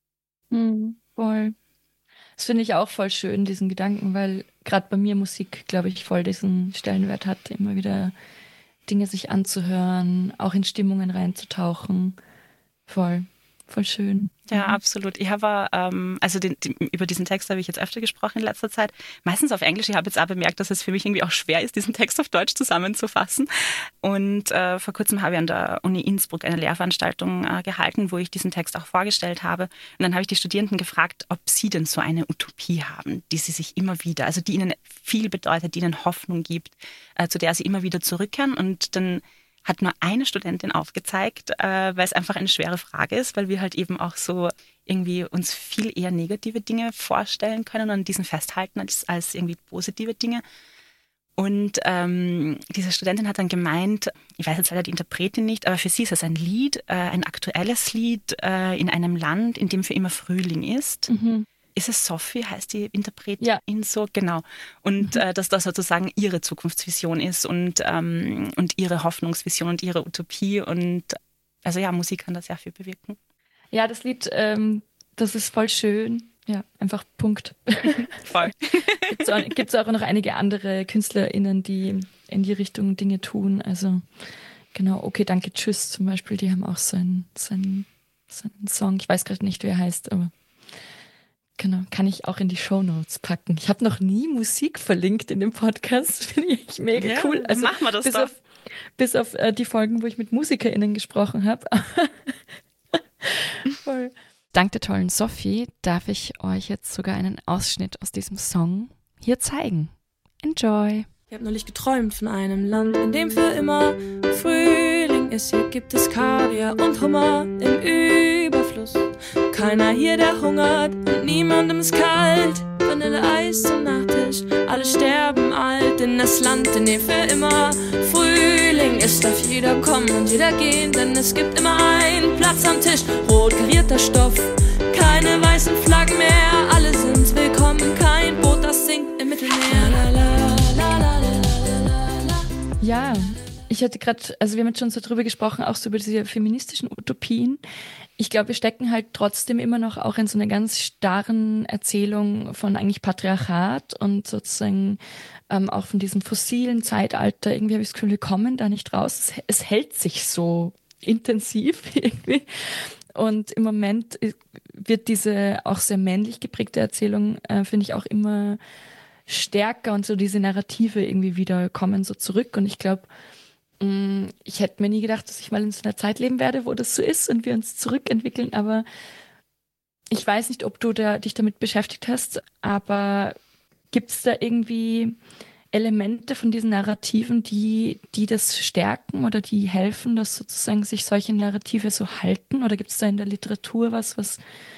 Speaker 2: Mhm, voll. Das finde ich auch voll schön, diesen Gedanken, weil gerade bei mir Musik, glaube ich, voll diesen Stellenwert hat, immer wieder Dinge sich anzuhören, auch in Stimmungen reinzutauchen. Voll, voll schön.
Speaker 1: Ja, absolut. Ich habe, ähm, also den, den, über diesen Text habe ich jetzt öfter gesprochen in letzter Zeit. Meistens auf Englisch. Ich habe jetzt auch bemerkt, dass es für mich irgendwie auch schwer ist, diesen Text auf Deutsch zusammenzufassen. Und äh, vor kurzem habe ich an der Uni Innsbruck eine Lehrveranstaltung äh, gehalten, wo ich diesen Text auch vorgestellt habe. Und dann habe ich die Studierenden gefragt, ob sie denn so eine Utopie haben, die sie sich immer wieder, also die ihnen viel bedeutet, die ihnen Hoffnung gibt, äh, zu der sie immer wieder zurückkehren. Und dann hat nur eine Studentin aufgezeigt, äh, weil es einfach eine schwere Frage ist, weil wir halt eben auch so irgendwie uns viel eher negative Dinge vorstellen können und an diesen festhalten als, als irgendwie positive Dinge. Und ähm, diese Studentin hat dann gemeint, ich weiß jetzt leider die Interpretin nicht, aber für sie ist es ein Lied, äh, ein aktuelles Lied äh, in einem Land, in dem für immer Frühling ist.
Speaker 2: Mhm.
Speaker 1: Ist es Sophie, heißt die Interpretin
Speaker 2: ja.
Speaker 1: so? Genau. Und mhm. äh, dass das sozusagen ihre Zukunftsvision ist und, ähm, und ihre Hoffnungsvision und ihre Utopie. Und also ja, Musik kann da sehr viel bewirken.
Speaker 2: Ja, das Lied, ähm, das ist voll schön. Ja, einfach Punkt.
Speaker 1: Voll.
Speaker 2: Gibt es auch noch einige andere KünstlerInnen, die in die Richtung Dinge tun. Also genau, okay, danke, tschüss zum Beispiel. Die haben auch so einen, so einen, so einen Song. Ich weiß gerade nicht, wie er heißt, aber genau, kann ich auch in die Shownotes packen. Ich habe noch nie Musik verlinkt in dem Podcast. Finde ich mega
Speaker 1: ja,
Speaker 2: cool.
Speaker 1: Also machen wir das
Speaker 2: bis
Speaker 1: doch.
Speaker 2: Auf, bis auf äh, die Folgen, wo ich mit MusikerInnen gesprochen habe. Voll. Dank der tollen Sophie darf ich euch jetzt sogar einen Ausschnitt aus diesem Song hier zeigen. Enjoy!
Speaker 3: Ich habe neulich geträumt von einem Land, in dem für immer Frühling ist. Hier gibt es Kaviar und Hummer im Überfluss. Keiner hier, der hungert und niemandem ist kalt. Vanilleeis zum Nachtisch, alle sterben alt. In das Land, in dem für immer Frühling ist, darf jeder kommen und jeder gehen, denn es gibt immer einen Platz am Tisch. Rot karierter Stoff, keine weißen Flaggen mehr. Alle sind willkommen, kein Boot, das sinkt im Mittelmeer. La, la, la, la, la, la, la.
Speaker 2: Ja, ich hatte gerade, also wir haben jetzt schon so drüber gesprochen, auch so über diese feministischen Utopien. Ich glaube, wir stecken halt trotzdem immer noch auch in so einer ganz starren Erzählung von eigentlich Patriarchat und sozusagen ähm, auch von diesem fossilen Zeitalter. Irgendwie habe ich das Gefühl, wir kommen da nicht raus. Es, es hält sich so intensiv irgendwie. Und im Moment wird diese auch sehr männlich geprägte Erzählung, äh, finde ich, auch immer stärker und so diese Narrative irgendwie wieder kommen so zurück. Und ich glaube, ich hätte mir nie gedacht, dass ich mal in so einer Zeit leben werde, wo das so ist und wir uns zurückentwickeln. Aber ich weiß nicht, ob du da, dich damit beschäftigt hast, aber gibt es da irgendwie Elemente von diesen Narrativen, die, die das stärken oder die helfen, dass sozusagen sich solche Narrative so halten? Oder gibt es da in der Literatur was, was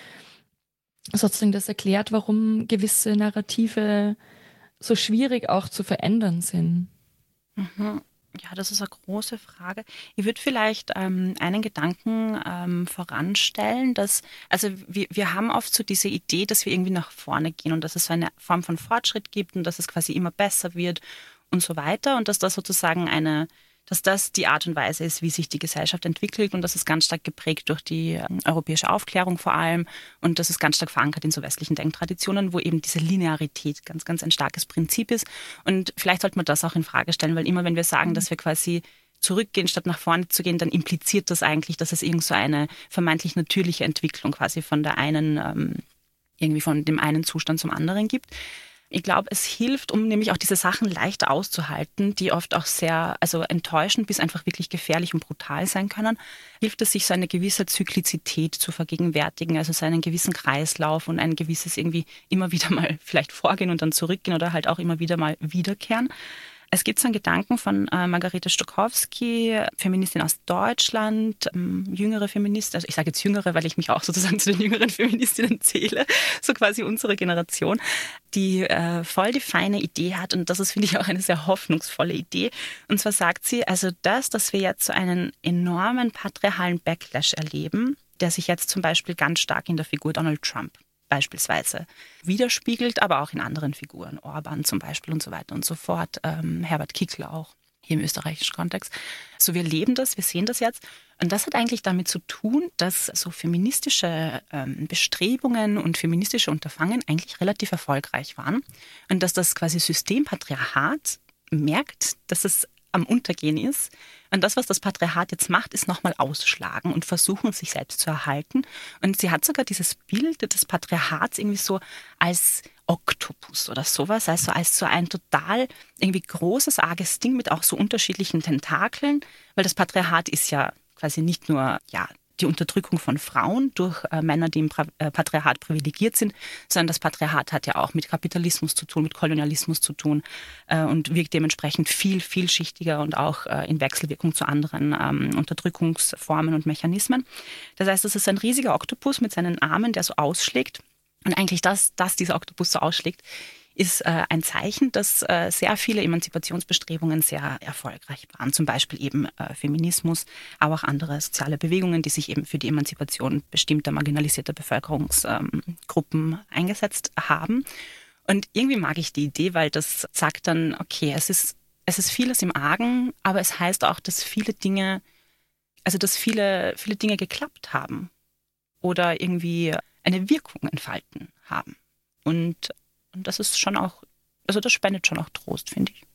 Speaker 2: sozusagen das erklärt, warum gewisse Narrative so schwierig auch zu verändern sind?
Speaker 1: Mhm. Ja, das ist eine große Frage. Ich würde vielleicht ähm, einen Gedanken ähm, voranstellen, dass, also wir, wir haben oft so diese Idee, dass wir irgendwie nach vorne gehen und dass es so eine Form von Fortschritt gibt und dass es quasi immer besser wird und so weiter und dass das sozusagen eine, dass das die Art und Weise ist, wie sich die Gesellschaft entwickelt und das ist ganz stark geprägt durch die ähm, europäische Aufklärung vor allem und das ist ganz stark verankert in so westlichen Denktraditionen, wo eben diese Linearität ganz, ganz ein starkes Prinzip ist und vielleicht sollte man das auch in Frage stellen, weil immer wenn wir sagen, dass wir quasi zurückgehen, statt nach vorne zu gehen, dann impliziert das eigentlich, dass es irgend so eine vermeintlich natürliche Entwicklung quasi von der einen, ähm, irgendwie von dem einen Zustand zum anderen gibt. Ich glaube, es hilft, um nämlich auch diese Sachen leichter auszuhalten, die oft auch sehr, also enttäuschend bis einfach wirklich gefährlich und brutal sein können, hilft es, sich so eine gewisse Zyklizität zu vergegenwärtigen, also so einen gewissen Kreislauf und ein gewisses irgendwie immer wieder mal vielleicht vorgehen und dann zurückgehen oder halt auch immer wieder mal wiederkehren. Es gibt so einen Gedanken von äh, Margarete Stokowski, Feministin aus Deutschland, ähm, jüngere Feministin, also ich sage jetzt jüngere, weil ich mich auch sozusagen zu den jüngeren Feministinnen zähle, so quasi unsere Generation, die äh, voll die feine Idee hat und das ist, finde ich, auch eine sehr hoffnungsvolle Idee. Und zwar sagt sie, also das, dass wir jetzt so einen enormen patriarchalen Backlash erleben, der sich jetzt zum Beispiel ganz stark in der Figur Donald Trump beispielsweise widerspiegelt, aber auch in anderen Figuren, Orban zum Beispiel und so weiter und so fort, ähm, Herbert Kickl auch, hier im österreichischen Kontext. So, wir leben das, wir sehen das jetzt und das hat eigentlich damit zu tun, dass so feministische ähm, Bestrebungen und feministische Unterfangen eigentlich relativ erfolgreich waren und dass das quasi Systempatriarchat merkt, dass es am Untergehen ist. Und das, was das Patriarchat jetzt macht, ist nochmal ausschlagen und versuchen, sich selbst zu erhalten. Und sie hat sogar dieses Bild des Patriarchats irgendwie so als Oktopus oder sowas, also als so ein total irgendwie großes, arges Ding mit auch so unterschiedlichen Tentakeln, weil das Patriarchat ist ja quasi nicht nur, ja, die Unterdrückung von Frauen durch äh, Männer, die im pra- äh, Patriarchat privilegiert sind, sondern das Patriarchat hat ja auch mit Kapitalismus zu tun, mit Kolonialismus zu tun äh, und wirkt dementsprechend viel, vielschichtiger und auch äh, in Wechselwirkung zu anderen ähm, Unterdrückungsformen und Mechanismen. Das heißt, das ist ein riesiger Oktopus mit seinen Armen, der so ausschlägt. Und eigentlich das, dass dieser Oktopus so ausschlägt, ist äh, ein Zeichen, dass äh, sehr viele Emanzipationsbestrebungen sehr erfolgreich waren. Zum Beispiel eben äh, Feminismus, aber auch andere soziale Bewegungen, die sich eben für die Emanzipation bestimmter marginalisierter Bevölkerungsgruppen ähm, eingesetzt haben. Und irgendwie mag ich die Idee, weil das sagt dann, okay, es ist, es ist vieles im Argen, aber es heißt auch, dass viele Dinge, also dass viele, viele Dinge geklappt haben oder irgendwie eine Wirkung entfalten haben. Und Und das ist schon auch, also das spendet schon auch Trost, finde ich.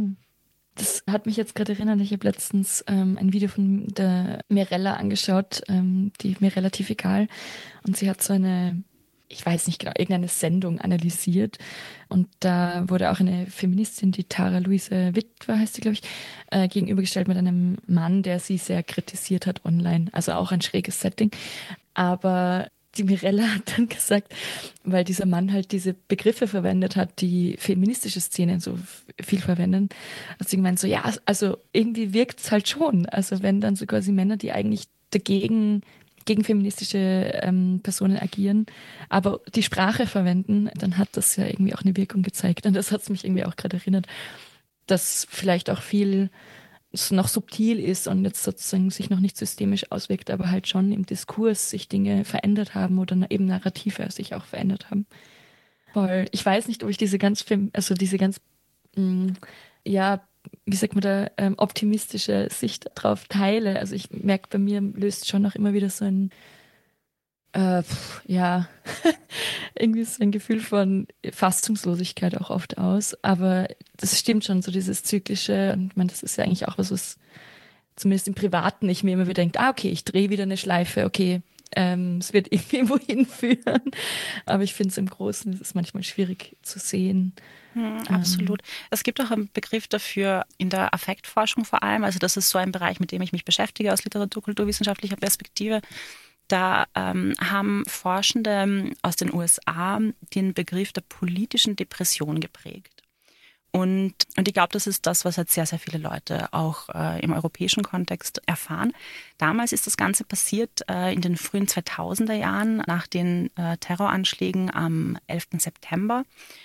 Speaker 2: Das hat mich jetzt gerade erinnert, ich habe letztens ähm, ein Video von der Mirella angeschaut, ähm, die mir relativ egal. Und sie hat so eine, ich weiß nicht genau, irgendeine Sendung analysiert. Und da wurde auch eine Feministin, die Tara Luise Witwer heißt sie, glaube ich, äh, gegenübergestellt mit einem Mann, der sie sehr kritisiert hat online. Also auch ein schräges Setting. Aber die Mirella hat dann gesagt, weil dieser Mann halt diese Begriffe verwendet hat, die feministische Szenen so viel verwenden, hat sie gemeint so, ja, also irgendwie wirkt es halt schon. Also wenn dann so quasi Männer, die eigentlich dagegen, gegen feministische ähm, Personen agieren, aber die Sprache verwenden, dann hat das ja irgendwie auch eine Wirkung gezeigt. Und das hat es mich irgendwie auch gerade erinnert, dass vielleicht auch viel noch subtil ist und jetzt sozusagen sich noch nicht systemisch auswirkt, aber halt schon im Diskurs sich Dinge verändert haben oder eben Narrative sich auch verändert haben. Weil ich weiß nicht, ob ich diese ganz, also diese ganz, mh, ja, wie sagt man da, ähm, optimistische Sicht drauf teile. Also ich merke, bei mir löst schon auch immer wieder so ein Äh, pff, ja, irgendwie so ein Gefühl von Fassungslosigkeit auch oft aus. Aber das stimmt schon, so dieses Zyklische. Und ich meine, das ist ja eigentlich auch was, was zumindest im Privaten ich mir immer wieder denke, ah, okay, ich drehe wieder eine Schleife, okay, ähm, es wird irgendwie wohin führen. Aber ich finde es im Großen, es ist manchmal schwierig zu sehen.
Speaker 1: Hm, absolut. Ähm. Es gibt auch einen Begriff dafür in der Affektforschung vor allem. Also das ist so ein Bereich, mit dem ich mich beschäftige aus literatur-kulturwissenschaftlicher Perspektive. Da ähm, haben Forschende aus den U S A den Begriff der politischen Depression geprägt. Und, und ich glaube, das ist das, was jetzt sehr, sehr viele Leute auch äh, im europäischen Kontext erfahren. Damals ist das Ganze passiert äh, in den frühen zweitausender Jahren nach den äh, Terroranschlägen am elften September.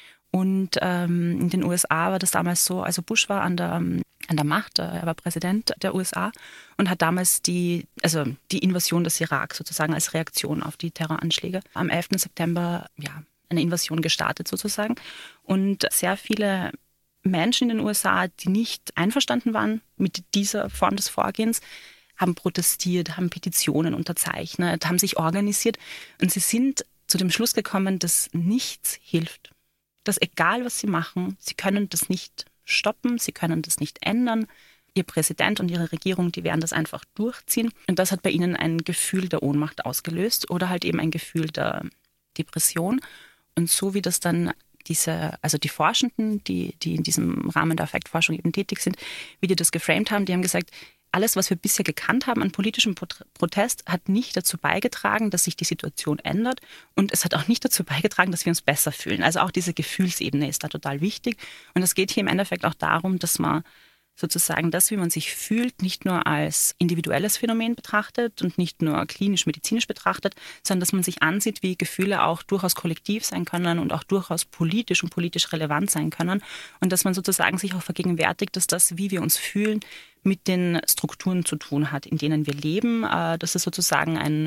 Speaker 1: Und ähm, in den U S A war das damals so, also Bush war an der, an der Macht, äh, er war Präsident der U S A und hat damals die, also die Invasion des Irak sozusagen als Reaktion auf die Terroranschläge am elften September, ja, eine Invasion gestartet sozusagen. Und sehr viele Menschen in den U S A, die nicht einverstanden waren mit dieser Form des Vorgehens, haben protestiert, haben Petitionen unterzeichnet, haben sich organisiert und sie sind zu dem Schluss gekommen, dass nichts hilft. Dass egal, was sie machen, sie können das nicht stoppen, sie können das nicht ändern. Ihr Präsident und ihre Regierung, die werden das einfach durchziehen. Und das hat bei ihnen ein Gefühl der Ohnmacht ausgelöst oder halt eben ein Gefühl der Depression. Und so wie das dann diese, also die Forschenden, die, die in diesem Rahmen der Affektforschung eben tätig sind, wie die das geframed haben, die haben gesagt, alles, was wir bisher gekannt haben an politischem Protest, hat nicht dazu beigetragen, dass sich die Situation ändert und es hat auch nicht dazu beigetragen, dass wir uns besser fühlen. Also auch diese Gefühlsebene ist da total wichtig und es geht hier im Endeffekt auch darum, dass man sozusagen das, wie man sich fühlt, nicht nur als individuelles Phänomen betrachtet und nicht nur klinisch-medizinisch betrachtet, sondern dass man sich ansieht, wie Gefühle auch durchaus kollektiv sein können und auch durchaus politisch und politisch relevant sein können und dass man sozusagen sich auch vergegenwärtigt, dass das, wie wir uns fühlen, mit den Strukturen zu tun hat, in denen wir leben. Das ist sozusagen ein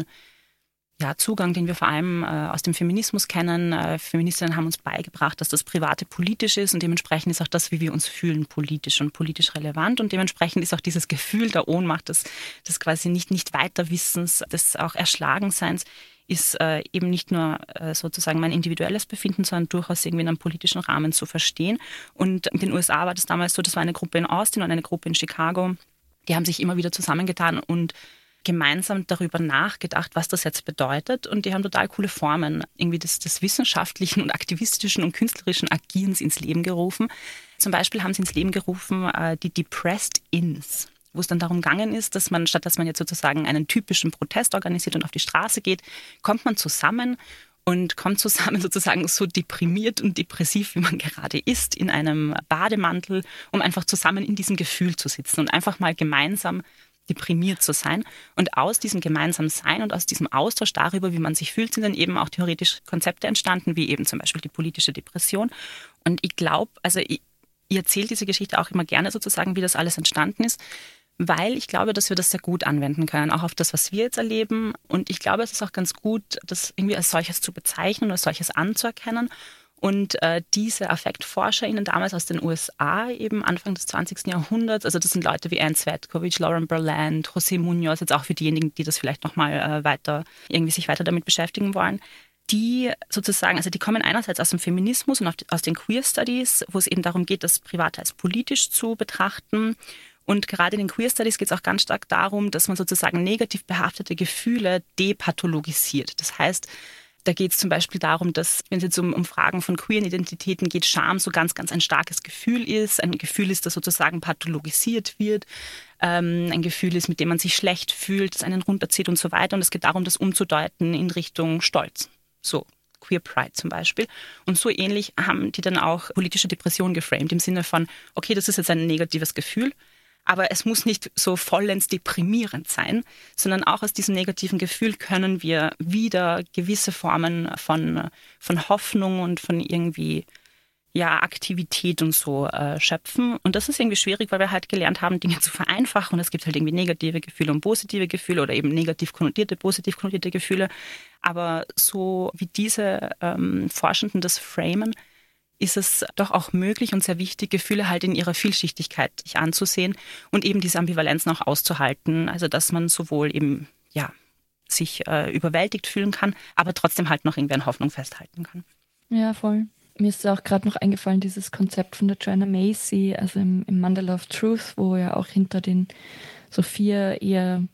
Speaker 1: ja, Zugang, den wir vor allem äh, aus dem Feminismus kennen. Äh, Feministinnen haben uns beigebracht, dass das Private politisch ist und dementsprechend ist auch das, wie wir uns fühlen, politisch und politisch relevant und dementsprechend ist auch dieses Gefühl der Ohnmacht, des, des quasi nicht, nicht Weiterwissens, des auch Erschlagenseins, ist äh, eben nicht nur äh, sozusagen mein individuelles Befinden, sondern durchaus irgendwie in einem politischen Rahmen zu verstehen. Und in den U S A war das damals so, das war eine Gruppe in Austin und eine Gruppe in Chicago, die haben sich immer wieder zusammengetan und gemeinsam darüber nachgedacht, was das jetzt bedeutet. Und die haben total coole Formen irgendwie des, des wissenschaftlichen und aktivistischen und künstlerischen Agierens ins Leben gerufen. Zum Beispiel haben sie ins Leben gerufen äh, die Depressed Ins, wo es dann darum gegangen ist, dass man, statt dass man jetzt sozusagen einen typischen Protest organisiert und auf die Straße geht, kommt man zusammen und kommt zusammen sozusagen so deprimiert und depressiv, wie man gerade ist, in einem Bademantel, um einfach zusammen in diesem Gefühl zu sitzen und einfach mal gemeinsam deprimiert zu sein. Und aus diesem gemeinsamen Sein und aus diesem Austausch darüber, wie man sich fühlt, sind dann eben auch theoretisch Konzepte entstanden, wie eben zum Beispiel die politische Depression. Und ich glaube, also ich, ich erzähle diese Geschichte auch immer gerne sozusagen, wie das alles entstanden ist, weil ich glaube, dass wir das sehr gut anwenden können, auch auf das, was wir jetzt erleben. Und ich glaube, es ist auch ganz gut, das irgendwie als solches zu bezeichnen oder als solches anzuerkennen. Und äh, diese AffektforscherInnen damals aus den U S A, eben Anfang des zwanzigsten Jahrhunderts, also das sind Leute wie Anne Cvetkovic, Lauren Berland, José Munoz, jetzt auch für diejenigen, die das vielleicht nochmal äh, weiter, irgendwie sich weiter damit beschäftigen wollen, die sozusagen, also die kommen einerseits aus dem Feminismus und aus den Queer Studies, wo es eben darum geht, das Private als politisch zu betrachten. Und gerade in den Queer Studies geht es auch ganz stark darum, dass man sozusagen negativ behaftete Gefühle depathologisiert. Das heißt, da geht es zum Beispiel darum, dass, wenn es jetzt um, um Fragen von queeren Identitäten geht, Scham so ganz, ganz ein starkes Gefühl ist. Ein Gefühl ist, das sozusagen pathologisiert wird. Ähm, ein Gefühl ist, mit dem man sich schlecht fühlt, das einen runterzieht und so weiter. Und es geht darum, das umzudeuten in Richtung Stolz. So, Queer Pride zum Beispiel. Und so ähnlich haben die dann auch politische Depression geframed, im Sinne von, okay, das ist jetzt ein negatives Gefühl, aber es muss nicht so vollends deprimierend sein, sondern auch aus diesem negativen Gefühl können wir wieder gewisse Formen von, von Hoffnung und von irgendwie ja, Aktivität und so äh, schöpfen. Und das ist irgendwie schwierig, weil wir halt gelernt haben, Dinge zu vereinfachen. Und es gibt halt irgendwie negative Gefühle und positive Gefühle oder eben negativ konnotierte, positiv konnotierte Gefühle. Aber so wie diese ähm, Forschenden das framen, ist es doch auch möglich und sehr wichtig, Gefühle halt in ihrer Vielschichtigkeit sich anzusehen und eben diese Ambivalenzen auch auszuhalten. Also dass man sowohl eben ja sich äh, überwältigt fühlen kann, aber trotzdem halt noch irgendwie an Hoffnung festhalten kann.
Speaker 2: Ja, voll. Mir ist auch gerade noch eingefallen, dieses Konzept von der Joanna Macy, also im, im Mandala of Truth, wo ja auch hinter den so vier eher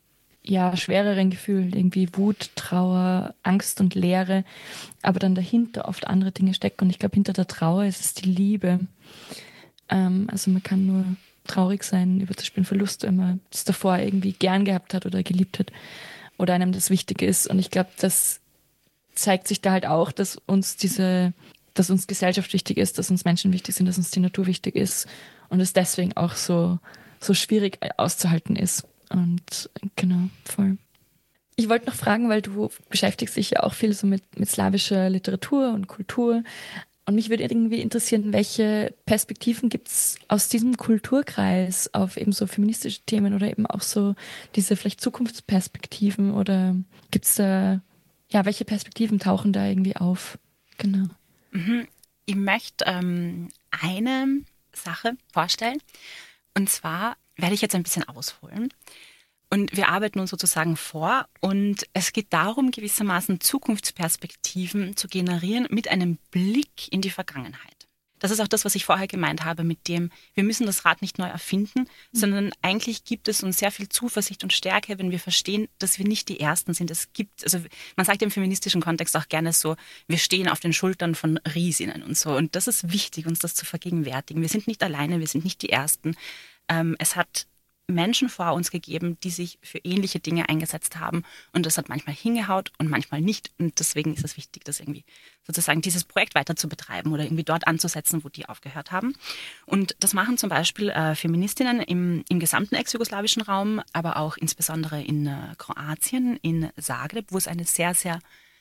Speaker 2: ja, schwereren Gefühlen, irgendwie Wut, Trauer, Angst und Leere, aber dann dahinter oft andere Dinge stecken. Und ich glaube, hinter der Trauer ist es die Liebe. Ähm, also man kann nur traurig sein über zum Beispiel einen Verlust, wenn man das davor irgendwie gern gehabt hat oder geliebt hat oder einem das wichtig ist. Und ich glaube, das zeigt sich da halt auch, dass uns diese, dass uns Gesellschaft wichtig ist, dass uns Menschen wichtig sind, dass uns die Natur wichtig ist und es deswegen auch so, so schwierig auszuhalten ist. Und genau, voll. Ich wollte noch fragen, weil du beschäftigst dich ja auch viel so mit, mit slawischer Literatur und Kultur. Und mich würde irgendwie interessieren, welche Perspektiven gibt es aus diesem Kulturkreis auf eben so feministische Themen oder eben auch so diese vielleicht Zukunftsperspektiven oder gibt es da, ja, welche Perspektiven tauchen da irgendwie auf? Genau.
Speaker 1: Mhm. Ich möchte ähm, eine Sache vorstellen und zwar werde ich jetzt ein bisschen ausholen. Und wir arbeiten uns sozusagen vor und es geht darum, gewissermaßen Zukunftsperspektiven zu generieren mit einem Blick in die Vergangenheit. Das ist auch das, was ich vorher gemeint habe mit dem, wir müssen das Rad nicht neu erfinden, mhm. sondern eigentlich gibt es uns sehr viel Zuversicht und Stärke, wenn wir verstehen, dass wir nicht die Ersten sind. Es gibt, also man sagt im feministischen Kontext auch gerne so, wir stehen auf den Schultern von Riesinnen und so. Und das ist wichtig, uns das zu vergegenwärtigen. Wir sind nicht alleine, wir sind nicht die Ersten. Ähm, es hat Menschen vor uns gegeben, die sich für ähnliche Dinge eingesetzt haben. Und das hat manchmal hingehaut und manchmal nicht. Und deswegen ist es wichtig, das irgendwie sozusagen dieses Projekt weiter zu betreiben oder irgendwie dort anzusetzen, wo die aufgehört haben. Und das machen zum Beispiel äh, Feministinnen im, im gesamten ex-jugoslawischen Raum, aber auch insbesondere in äh, Kroatien, in Zagreb, wo es eine sehr, sehr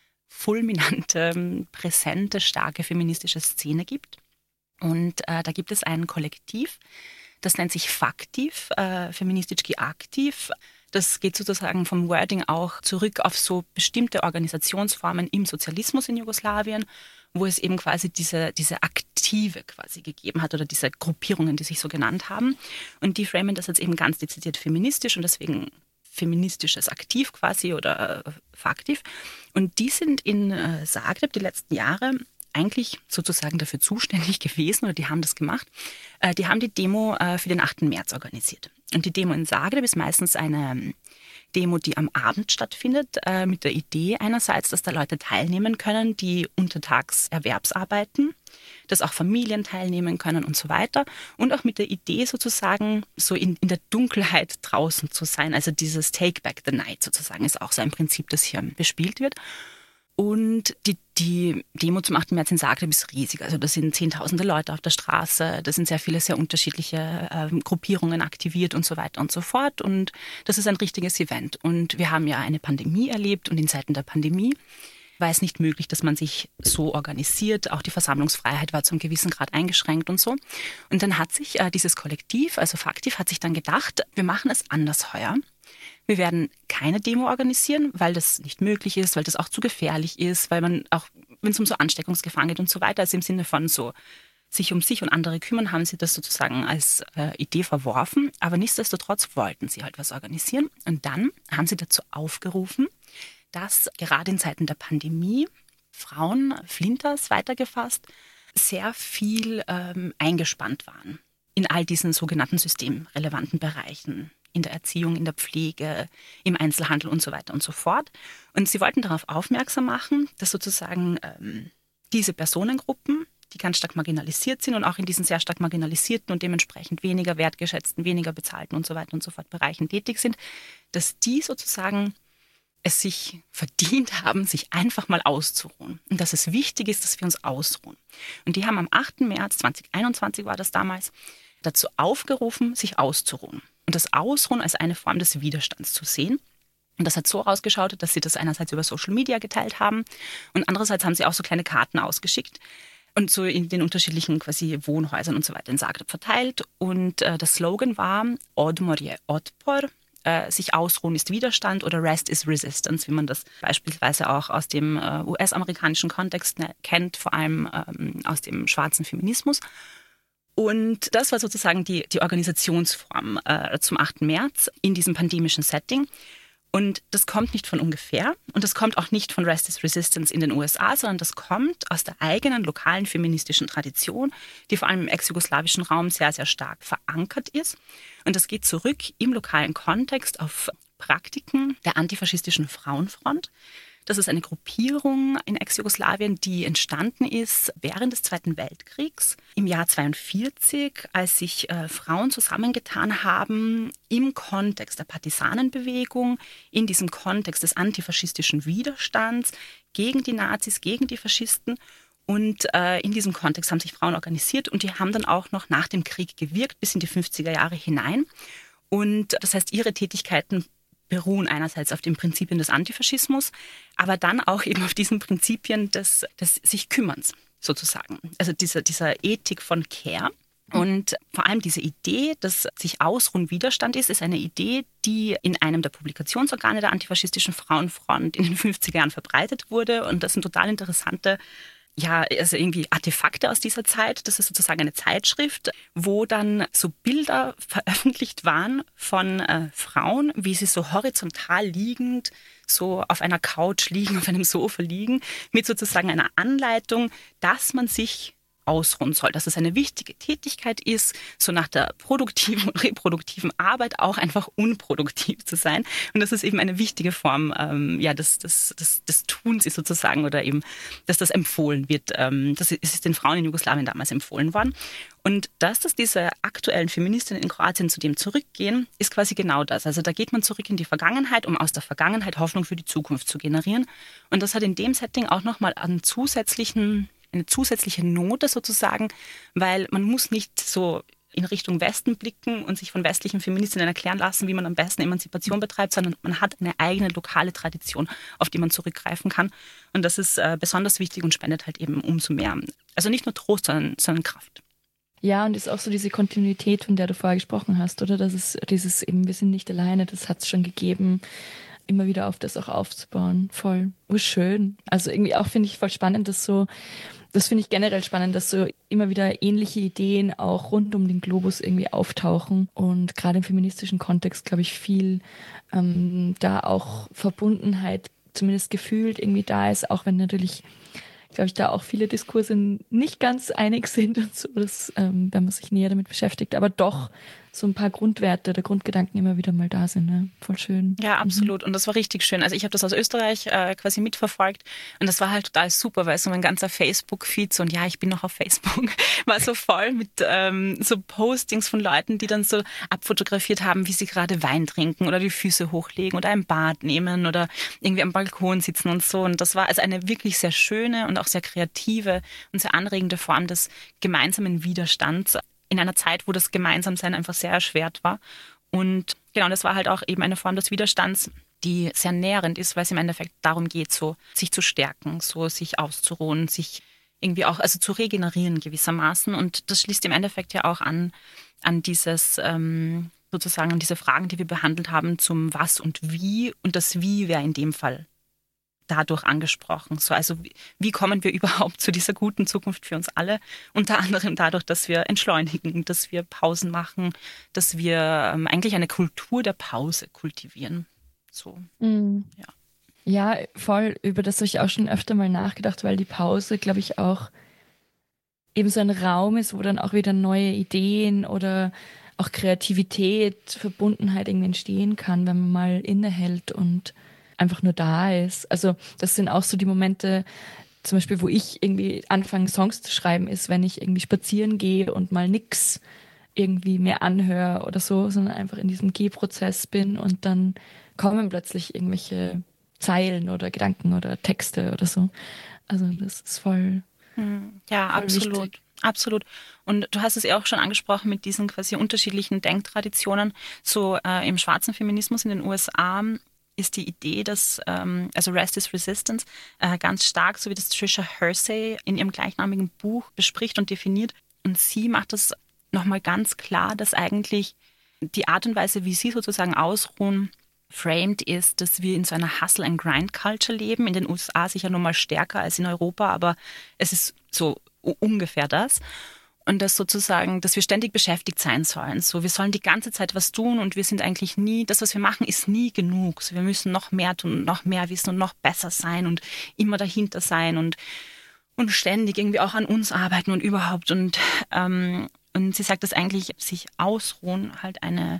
Speaker 1: fulminante, präsente, starke feministische Szene gibt. Und äh, da gibt es ein Kollektiv, das nennt sich Faktiv, äh, Feministički Aktiv. Das geht sozusagen vom Wording auch zurück auf so bestimmte Organisationsformen im Sozialismus in Jugoslawien, wo es eben quasi diese, diese Aktive quasi gegeben hat oder diese Gruppierungen, die sich so genannt haben. Und die framen das jetzt eben ganz dezidiert feministisch und deswegen feministisches Aktiv quasi oder äh, Faktiv. Und die sind in äh, Zagreb die letzten Jahre eigentlich sozusagen dafür zuständig gewesen oder die haben das gemacht. Äh, die haben die Demo äh, für den achten März organisiert. Und die Demo in Zagreb ist meistens eine Demo, die am Abend stattfindet, äh, mit der Idee einerseits, dass da Leute teilnehmen können, die untertags Erwerbsarbeiten, dass auch Familien teilnehmen können und so weiter. Und auch mit der Idee sozusagen, so in, in der Dunkelheit draußen zu sein. Also dieses Take Back the Night sozusagen ist auch so ein Prinzip, das hier bespielt wird. Und die, die Demo zum achten März in Zagreb ist riesig. Also da sind zehntausende Leute auf der Straße, da sind sehr viele, sehr unterschiedliche äh, Gruppierungen aktiviert und so weiter und so fort. Und das ist ein richtiges Event. Und wir haben ja eine Pandemie erlebt und in Zeiten der Pandemie war es nicht möglich, dass man sich so organisiert. Auch die Versammlungsfreiheit war zu einem gewissen Grad eingeschränkt und so. Und dann hat sich äh, dieses Kollektiv, also Faktiv, hat sich dann gedacht, wir machen es anders heuer. Wir werden keine Demo organisieren, weil das nicht möglich ist, weil das auch zu gefährlich ist, weil man auch, wenn es um so Ansteckungsgefahren geht und so weiter, also im Sinne von so sich um sich und andere kümmern, haben sie das sozusagen als äh, Idee verworfen. Aber nichtsdestotrotz wollten sie halt was organisieren. Und dann haben sie dazu aufgerufen, dass gerade in Zeiten der Pandemie Frauen, Flinters weitergefasst, sehr viel ähm, eingespannt waren in all diesen sogenannten systemrelevanten Bereichen. In der Erziehung, in der Pflege, im Einzelhandel und so weiter und so fort. Und sie wollten darauf aufmerksam machen, dass sozusagen ähm, diese Personengruppen, die ganz stark marginalisiert sind und auch in diesen sehr stark marginalisierten und dementsprechend weniger wertgeschätzten, weniger bezahlten und so weiter und so fort Bereichen tätig sind, dass die sozusagen es sich verdient haben, sich einfach mal auszuruhen. Und dass es wichtig ist, dass wir uns ausruhen. Und die haben am achten März zweitausendeinundzwanzig war das damals, dazu aufgerufen, sich auszuruhen. Und das Ausruhen als eine Form des Widerstands zu sehen. Und das hat so ausgeschaut, dass sie das einerseits über Social Media geteilt haben und andererseits haben sie auch so kleine Karten ausgeschickt und so in den unterschiedlichen quasi Wohnhäusern und so weiter in Zagreb verteilt. Und äh, das Slogan war Odmor je otpor, äh, sich ausruhen ist Widerstand oder Rest is Resistance, wie man das beispielsweise auch aus dem äh, U S-amerikanischen Kontext ne, kennt, vor allem ähm, aus dem schwarzen Feminismus. Und das war sozusagen die, die Organisationsform äh, zum achten März in diesem pandemischen Setting. Und das kommt nicht von ungefähr und das kommt auch nicht von Rest is Resistance in den U S A, sondern das kommt aus der eigenen lokalen feministischen Tradition, die vor allem im ex-jugoslawischen Raum sehr, sehr stark verankert ist. Und das geht zurück im lokalen Kontext auf Praktiken der antifaschistischen Frauenfront. Das ist eine Gruppierung in Ex-Jugoslawien, die entstanden ist während des Zweiten Weltkriegs im Jahr zweiundvierzig, als sich äh, Frauen zusammengetan haben im Kontext der Partisanenbewegung, in diesem Kontext des antifaschistischen Widerstands gegen die Nazis, gegen die Faschisten. Und äh, in diesem Kontext haben sich Frauen organisiert und die haben dann auch noch nach dem Krieg gewirkt, bis in die fünfziger Jahre hinein. Und das heißt, ihre Tätigkeiten beruhen einerseits auf den Prinzipien des Antifaschismus, aber dann auch eben auf diesen Prinzipien des, des sich Kümmerns sozusagen. Also dieser, dieser Ethik von Care. Und vor allem diese Idee, dass sich ausruhen Widerstand ist, ist eine Idee, die in einem der Publikationsorgane der antifaschistischen Frauenfront in den fünfziger Jahren verbreitet wurde. Und das sind total interessante Ja, also irgendwie Artefakte aus dieser Zeit. Das ist sozusagen eine Zeitschrift, wo dann so Bilder veröffentlicht waren von äh, Frauen, wie sie so horizontal liegend, so auf einer Couch liegen, auf einem Sofa liegen, mit sozusagen einer Anleitung, dass man sich ausruhen soll, dass es eine wichtige Tätigkeit ist, so nach der produktiven und reproduktiven Arbeit auch einfach unproduktiv zu sein. Und das ist eben eine wichtige Form ähm, ja, des, des, des, des Tuns ist sozusagen oder eben, dass das empfohlen wird. Ähm, das ist den Frauen in Jugoslawien damals empfohlen worden. Und dass das diese aktuellen Feministinnen in Kroatien zu dem zurückgehen, ist quasi genau das. Also da geht man zurück in die Vergangenheit, um aus der Vergangenheit Hoffnung für die Zukunft zu generieren. Und das hat in dem Setting auch nochmal einen zusätzlichen eine zusätzliche Note sozusagen, weil man muss nicht so in Richtung Westen blicken und sich von westlichen Feministinnen erklären lassen, wie man am besten Emanzipation betreibt, sondern man hat eine eigene lokale Tradition, auf die man zurückgreifen kann. Und das ist äh, besonders wichtig und spendet halt eben umso mehr. Also nicht nur Trost, sondern, sondern Kraft.
Speaker 2: Ja, und ist auch so diese Kontinuität, von der du vorher gesprochen hast, oder? Das ist dieses eben, wir sind nicht alleine, das hat es schon gegeben, immer wieder auf das auch aufzubauen. Voll, oh, schön. Also irgendwie auch finde ich voll spannend, dass so, das finde ich generell spannend, dass so immer wieder ähnliche Ideen auch rund um den Globus irgendwie auftauchen und gerade im feministischen Kontext, glaube ich, viel ähm, da auch Verbundenheit zumindest gefühlt irgendwie da ist, auch wenn natürlich, glaube ich, da auch viele Diskurse nicht ganz einig sind und so, dass, ähm, wenn man sich näher damit beschäftigt, aber doch so ein paar Grundwerte oder Grundgedanken immer wieder mal da sind. Ne? Voll schön.
Speaker 1: Ja, absolut. Mhm. Und das war richtig schön. Also ich habe das aus Österreich äh, quasi mitverfolgt und das war halt total super, weil so mein ganzer Facebook-Feed, so, und ja, ich bin noch auf Facebook, war so voll mit ähm, so Postings von Leuten, die dann so abfotografiert haben, wie sie gerade Wein trinken oder die Füße hochlegen oder ein Bad nehmen oder irgendwie am Balkon sitzen und so. Und das war also eine wirklich sehr schöne und auch sehr kreative und sehr anregende Form des gemeinsamen Widerstands in einer Zeit, wo das Gemeinsamsein einfach sehr erschwert war. Und genau, das war halt auch eben eine Form des Widerstands, die sehr nährend ist, weil es im Endeffekt darum geht, so sich zu stärken, so sich auszuruhen, sich irgendwie auch, also zu regenerieren gewissermaßen. Und das schließt im Endeffekt ja auch an, an dieses, ähm, sozusagen an diese Fragen, die wir behandelt haben zum Was und Wie. Und das Wie wäre in dem Fall dadurch angesprochen. So, also wie kommen wir überhaupt zu dieser guten Zukunft für uns alle? Unter anderem dadurch, dass wir entschleunigen, dass wir Pausen machen, dass wir ähm, eigentlich eine Kultur der Pause kultivieren. So,
Speaker 2: mhm.
Speaker 1: ja.
Speaker 2: Ja, voll. Über das habe ich auch schon öfter mal nachgedacht, weil die Pause, glaube ich, auch eben so ein Raum ist, wo dann auch wieder neue Ideen oder auch Kreativität, Verbundenheit irgendwie entstehen kann, wenn man mal innehält und einfach nur da ist. Also das sind auch so die Momente, zum Beispiel, wo ich irgendwie anfange, Songs zu schreiben, ist, wenn ich irgendwie spazieren gehe und mal nix irgendwie mehr anhöre oder so, sondern einfach in diesem Gehprozess bin und dann kommen plötzlich irgendwelche Zeilen oder Gedanken oder Texte oder so. Also das ist voll
Speaker 1: Ja,
Speaker 2: voll
Speaker 1: absolut.
Speaker 2: wichtig.
Speaker 1: Absolut. Und du hast es ja auch schon angesprochen mit diesen quasi unterschiedlichen Denktraditionen. So äh, im schwarzen Feminismus in den U S A ist die Idee, dass, ähm, also Rest is Resistance, äh, ganz stark, so wie das Tricia Hersey in ihrem gleichnamigen Buch bespricht und definiert. Und sie macht das nochmal ganz klar, dass eigentlich die Art und Weise, wie sie sozusagen ausruhen, framed ist, dass wir in so einer Hustle-and-Grind-Culture leben. In den U S A sicher nochmal stärker als in Europa, aber es ist so ungefähr das. Und dass sozusagen, dass wir ständig beschäftigt sein sollen. So, wir sollen die ganze Zeit was tun und wir sind eigentlich nie, das, was wir machen, ist nie genug. So, wir müssen noch mehr tun, noch mehr wissen und noch besser sein und immer dahinter sein und, und ständig irgendwie auch an uns arbeiten und überhaupt. Und, ähm, und sie sagt, dass eigentlich sich ausruhen halt eine,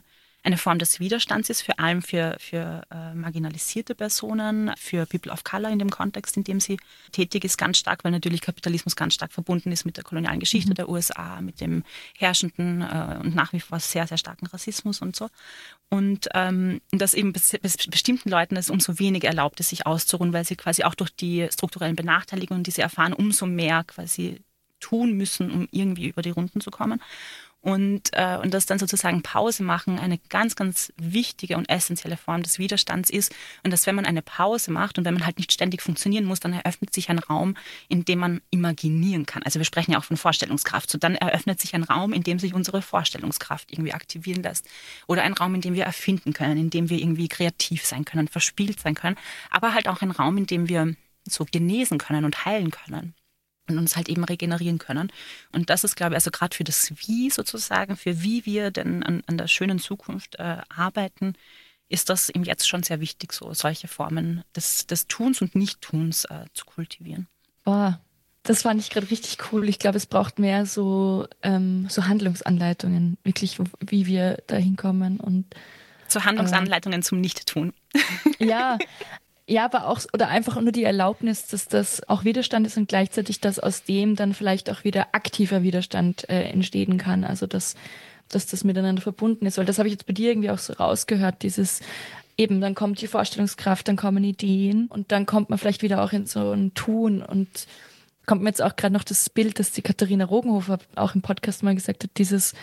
Speaker 1: eine Form des Widerstands ist, vor allem für, für äh, marginalisierte Personen, für People of Color in dem Kontext, in dem sie tätig ist, ganz stark, weil natürlich Kapitalismus ganz stark verbunden ist mit der kolonialen Geschichte mhm. der U S A, mit dem herrschenden äh, und nach wie vor sehr, sehr starken Rassismus und so. Und ähm, dass eben bes- bes- bestimmten Leuten es umso weniger erlaubt ist, sich auszuruhen, weil sie quasi auch durch die strukturellen Benachteiligungen, die sie erfahren, umso mehr quasi tun müssen, um irgendwie über die Runden zu kommen. Und, äh, und dass dann sozusagen Pause machen eine ganz, ganz wichtige und essentielle Form des Widerstands ist. Und dass, wenn man eine Pause macht und wenn man halt nicht ständig funktionieren muss, dann eröffnet sich ein Raum, in dem man imaginieren kann. Also wir sprechen ja auch von Vorstellungskraft. So dann eröffnet sich ein Raum, in dem sich unsere Vorstellungskraft irgendwie aktivieren lässt. Oder ein Raum, in dem wir erfinden können, in dem wir irgendwie kreativ sein können, verspielt sein können. Aber halt auch ein Raum, in dem wir so genesen können und heilen können. Und uns halt eben regenerieren können. Und das ist, glaube ich, also gerade für das Wie sozusagen, für wie wir denn an, an der schönen Zukunft äh, arbeiten, ist das eben jetzt schon sehr wichtig, so solche Formen des, des Tuns und Nichttuns äh, zu kultivieren.
Speaker 2: Boah, das fand ich gerade richtig cool. Ich glaube, es braucht mehr so, ähm, so Handlungsanleitungen, wirklich, wo, wie wir da hinkommen. Und,
Speaker 1: so Handlungsanleitungen äh, zum Nichttun.
Speaker 2: Ja, Ja, aber auch, oder einfach nur die Erlaubnis, dass das auch Widerstand ist und gleichzeitig, dass aus dem dann vielleicht auch wieder aktiver Widerstand äh, entstehen kann. Also, dass, dass das miteinander verbunden ist. Weil das habe ich jetzt bei dir irgendwie auch so rausgehört, dieses eben, dann kommt die Vorstellungskraft, dann kommen Ideen und dann kommt man vielleicht wieder auch in so ein Tun und kommt mir jetzt auch gerade noch das Bild, das die Katharina Rogenhofer auch im Podcast mal gesagt hat, dieses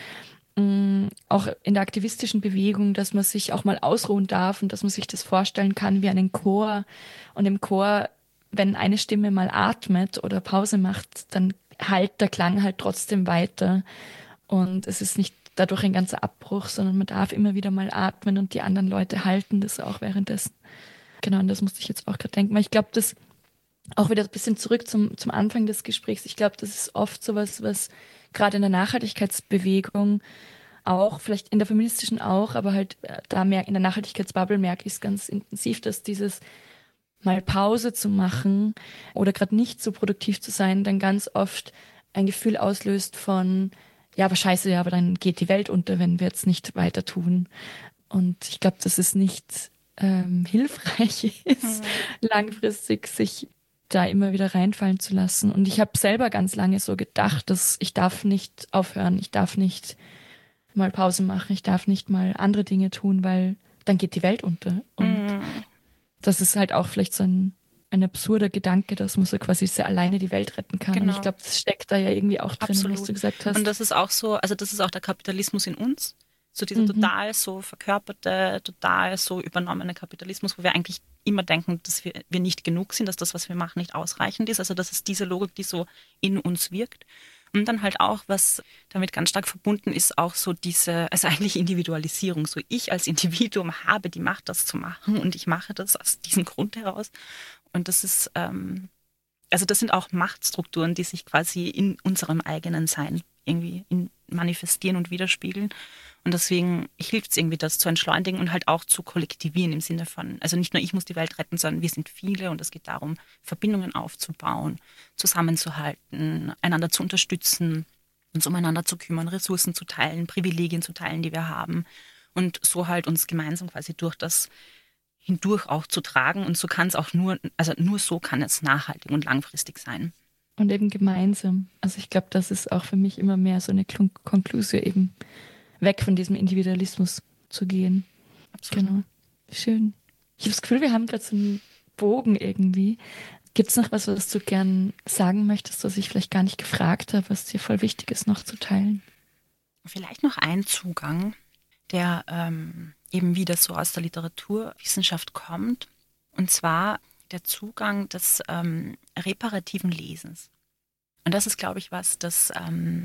Speaker 2: auch in der aktivistischen Bewegung, dass man sich auch mal ausruhen darf und dass man sich das vorstellen kann wie einen Chor. Und im Chor, wenn eine Stimme mal atmet oder Pause macht, dann halt der Klang halt trotzdem weiter. Und es ist nicht dadurch ein ganzer Abbruch, sondern man darf immer wieder mal atmen und die anderen Leute halten das auch währenddessen. Genau, und das musste ich jetzt auch gerade denken. Weil ich glaube, das auch wieder ein bisschen zurück zum, zum Anfang des Gesprächs. Ich glaube, das ist oft sowas, was gerade in der Nachhaltigkeitsbewegung auch, vielleicht in der feministischen auch, aber halt da merk, in der Nachhaltigkeitsbubble merke ich es ganz intensiv, dass dieses mal Pause zu machen oder gerade nicht so produktiv zu sein, dann ganz oft ein Gefühl auslöst von, ja, aber scheiße, ja, aber dann geht die Welt unter, wenn wir jetzt nicht weiter tun. Und ich glaube, dass es nicht ähm, hilfreich ist, mhm. langfristig sich da immer wieder reinfallen zu lassen. Und ich habe selber ganz lange so gedacht, dass ich darf nicht aufhören, ich darf nicht mal Pause machen, ich darf nicht mal andere Dinge tun, weil dann geht die Welt unter. Und mm. das ist halt auch vielleicht so ein, ein absurder Gedanke, dass man so quasi sehr alleine die Welt retten kann. Genau. Und ich glaube, das steckt da ja irgendwie auch drin,
Speaker 1: Absolut.
Speaker 2: Was du gesagt hast.
Speaker 1: Und das ist auch so, also das ist auch der Kapitalismus in uns. So dieser mhm. total so verkörperte, total so übernommene Kapitalismus, wo wir eigentlich immer denken, dass wir, wir nicht genug sind, dass das, was wir machen, nicht ausreichend ist. Also das ist diese Logik, die so in uns wirkt. Und dann halt auch, was damit ganz stark verbunden ist, auch so diese, also eigentlich Individualisierung. So ich als Individuum habe die Macht, das zu machen und ich mache das aus diesem Grund heraus. Und das ist, ähm, also das sind auch Machtstrukturen, die sich quasi in unserem eigenen Sein irgendwie in, manifestieren und widerspiegeln. Und deswegen hilft es irgendwie, das zu entschleunigen und halt auch zu kollektivieren im Sinne von, also nicht nur ich muss die Welt retten, sondern wir sind viele und es geht darum, Verbindungen aufzubauen, zusammenzuhalten, einander zu unterstützen, uns umeinander zu kümmern, Ressourcen zu teilen, Privilegien zu teilen, die wir haben und so halt uns gemeinsam quasi durch das hindurch auch zu tragen. Und so kann es auch nur, also nur so kann es nachhaltig und langfristig sein.
Speaker 2: Und eben gemeinsam. Also ich glaube, das ist auch für mich immer mehr so eine Konklusion, eben weg von diesem Individualismus zu gehen.
Speaker 1: Absolut.
Speaker 2: Genau. Schön. Ich habe das Gefühl, wir haben gerade so einen Bogen irgendwie. Gibt es noch was, was du gern sagen möchtest, was ich vielleicht gar nicht gefragt habe, was dir voll wichtig ist, noch zu teilen?
Speaker 1: Vielleicht noch ein Zugang, der ähm, eben wieder so aus der Literaturwissenschaft kommt. Und zwar der Zugang des ähm, reparativen Lesens. Und das ist, glaube ich, was, das, ähm,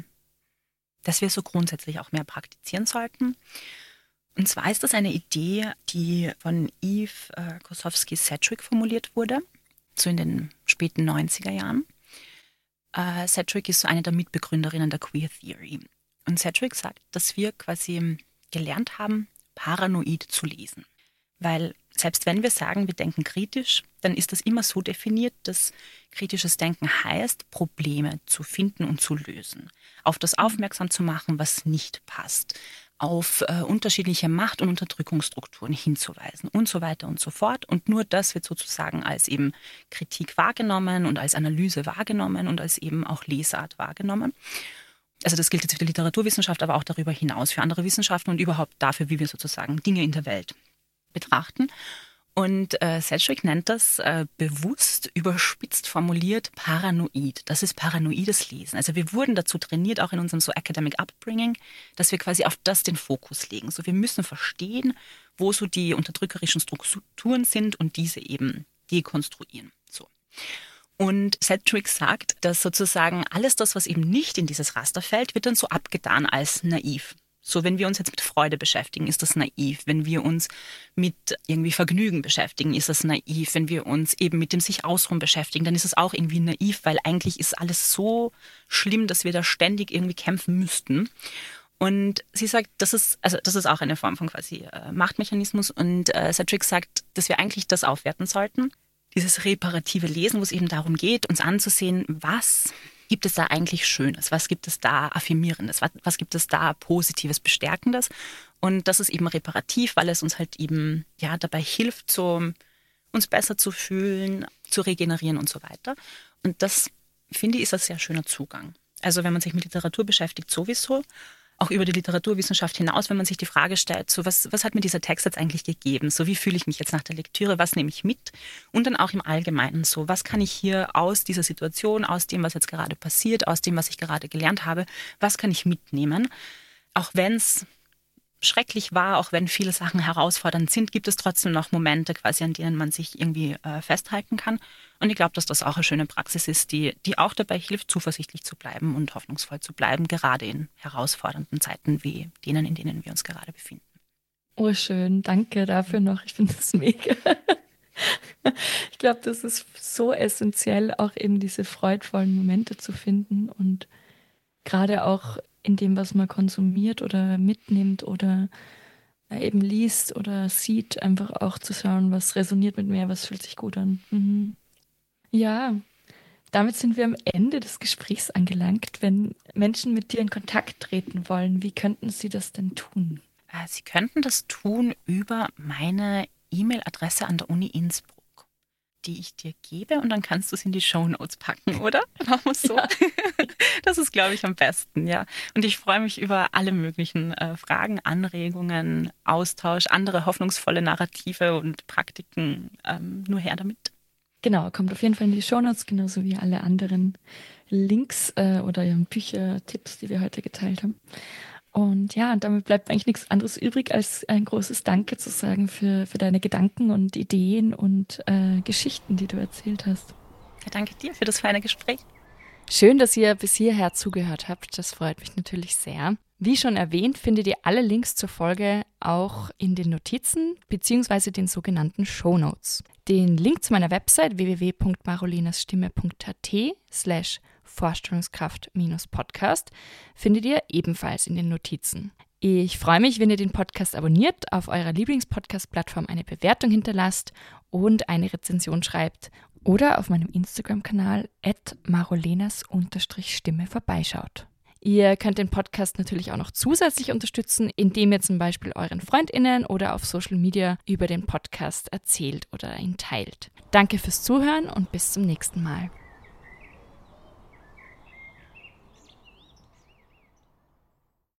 Speaker 1: das wir so grundsätzlich auch mehr praktizieren sollten. Und zwar ist das eine Idee, die von Eve äh, Kosofsky-Sedgwick formuliert wurde, so in den späten neunziger Jahren. Äh, Sedgwick ist so eine der Mitbegründerinnen der Queer Theory. Und Sedgwick sagt, dass wir quasi gelernt haben, paranoid zu lesen. Weil selbst wenn wir sagen, wir denken kritisch, dann ist das immer so definiert, dass kritisches Denken heißt, Probleme zu finden und zu lösen. Auf das aufmerksam zu machen, was nicht passt. auf äh, unterschiedliche Macht- und Unterdrückungsstrukturen hinzuweisen und so weiter und so fort. Und nur das wird sozusagen als eben Kritik wahrgenommen und als Analyse wahrgenommen und als eben auch Lesart wahrgenommen. Also das gilt jetzt für die Literaturwissenschaft, aber auch darüber hinaus für andere Wissenschaften und überhaupt dafür, wie wir sozusagen Dinge in der Welt betrachten. Und äh, Sedgwick nennt das äh, bewusst überspitzt formuliert paranoid. Das ist paranoides Lesen. Also wir wurden dazu trainiert, auch in unserem so Academic Upbringing, dass wir quasi auf das den Fokus legen. So, wir müssen verstehen, wo so die unterdrückerischen Strukturen sind und diese eben dekonstruieren. So. Und Sedgwick sagt, dass sozusagen alles das, was eben nicht in dieses Raster fällt, wird dann so abgetan als naiv. So, wenn wir uns jetzt mit Freude beschäftigen, ist das naiv. Wenn wir uns mit irgendwie Vergnügen beschäftigen, ist das naiv. Wenn wir uns eben mit dem sich ausruhen beschäftigen, dann ist es auch irgendwie naiv, weil eigentlich ist alles so schlimm, dass wir da ständig irgendwie kämpfen müssten. Und sie sagt, das ist, also das ist auch eine Form von quasi äh, Machtmechanismus. Und äh, Sedgwick sagt, dass wir eigentlich das aufwerten sollten. Dieses reparative Lesen, wo es eben darum geht, uns anzusehen, was gibt es da eigentlich Schönes? Was gibt es da Affirmierendes? Was, was gibt es da Positives, Bestärkendes? Und das ist eben reparativ, weil es uns halt eben ja dabei hilft, so, uns besser zu fühlen, zu regenerieren und so weiter. Und das, finde ich, ist ein sehr schöner Zugang. Also wenn man sich mit Literatur beschäftigt, sowieso. Auch über die Literaturwissenschaft hinaus, wenn man sich die Frage stellt, so was, was hat mir dieser Text jetzt eigentlich gegeben? So wie fühle ich mich jetzt nach der Lektüre? Was nehme ich mit? Und dann auch im Allgemeinen so, was kann ich hier aus dieser Situation, aus dem, was jetzt gerade passiert, aus dem, was ich gerade gelernt habe, was kann ich mitnehmen? Auch wenn es schrecklich war, auch wenn viele Sachen herausfordernd sind, gibt es trotzdem noch Momente quasi, an denen man sich irgendwie äh, festhalten kann. Und ich glaube, dass das auch eine schöne Praxis ist, die, die auch dabei hilft, zuversichtlich zu bleiben und hoffnungsvoll zu bleiben, gerade in herausfordernden Zeiten wie denen, in denen wir uns gerade befinden.
Speaker 2: Oh, schön. Danke dafür noch. Ich finde das mega. Ich glaube, das ist so essentiell, auch eben diese freudvollen Momente zu finden und gerade auch in dem, was man konsumiert oder mitnimmt oder eben liest oder sieht, einfach auch zu schauen, was resoniert mit mir, was fühlt sich gut an. Mhm. Ja, damit sind wir am Ende des Gesprächs angelangt. Wenn Menschen mit dir in Kontakt treten wollen, wie könnten sie das denn tun?
Speaker 1: Sie könnten das tun über meine E-Mail-Adresse an der Uni Innsbruck, die ich dir gebe, und dann kannst du es in die Shownotes packen, oder? Machen wir es so. Ja. Das ist, glaube ich, am besten, ja. Und ich freue mich über alle möglichen äh, Fragen, Anregungen, Austausch, andere hoffnungsvolle Narrative und Praktiken. Ähm, nur her damit.
Speaker 2: Genau, kommt auf jeden Fall in die Shownotes, genauso wie alle anderen Links äh, oder ja, Bücher, Tipps, die wir heute geteilt haben. Und ja, damit bleibt eigentlich nichts anderes übrig, als ein großes Danke zu sagen für, für deine Gedanken und Ideen und äh, Geschichten, die du erzählt hast.
Speaker 1: Ja, danke dir für das feine Gespräch.
Speaker 2: Schön, dass ihr bis hierher zugehört habt. Das freut mich natürlich sehr. Wie schon erwähnt, findet ihr alle Links zur Folge auch in den Notizen bzw. den sogenannten Shownotes. Den Link zu meiner Website w w w punkt marolenasstimme punkt a t slash Vorstellungskraft-Podcast findet ihr ebenfalls in den Notizen. Ich freue mich, wenn ihr den Podcast abonniert, auf eurer Lieblingspodcast-Plattform eine Bewertung hinterlasst und eine Rezension schreibt oder auf meinem Instagram-Kanal at marolenas-stimme vorbeischaut. Ihr könnt den Podcast natürlich auch noch zusätzlich unterstützen, indem ihr zum Beispiel euren FreundInnen oder auf Social Media über den Podcast erzählt oder ihn teilt. Danke fürs Zuhören und bis zum nächsten Mal.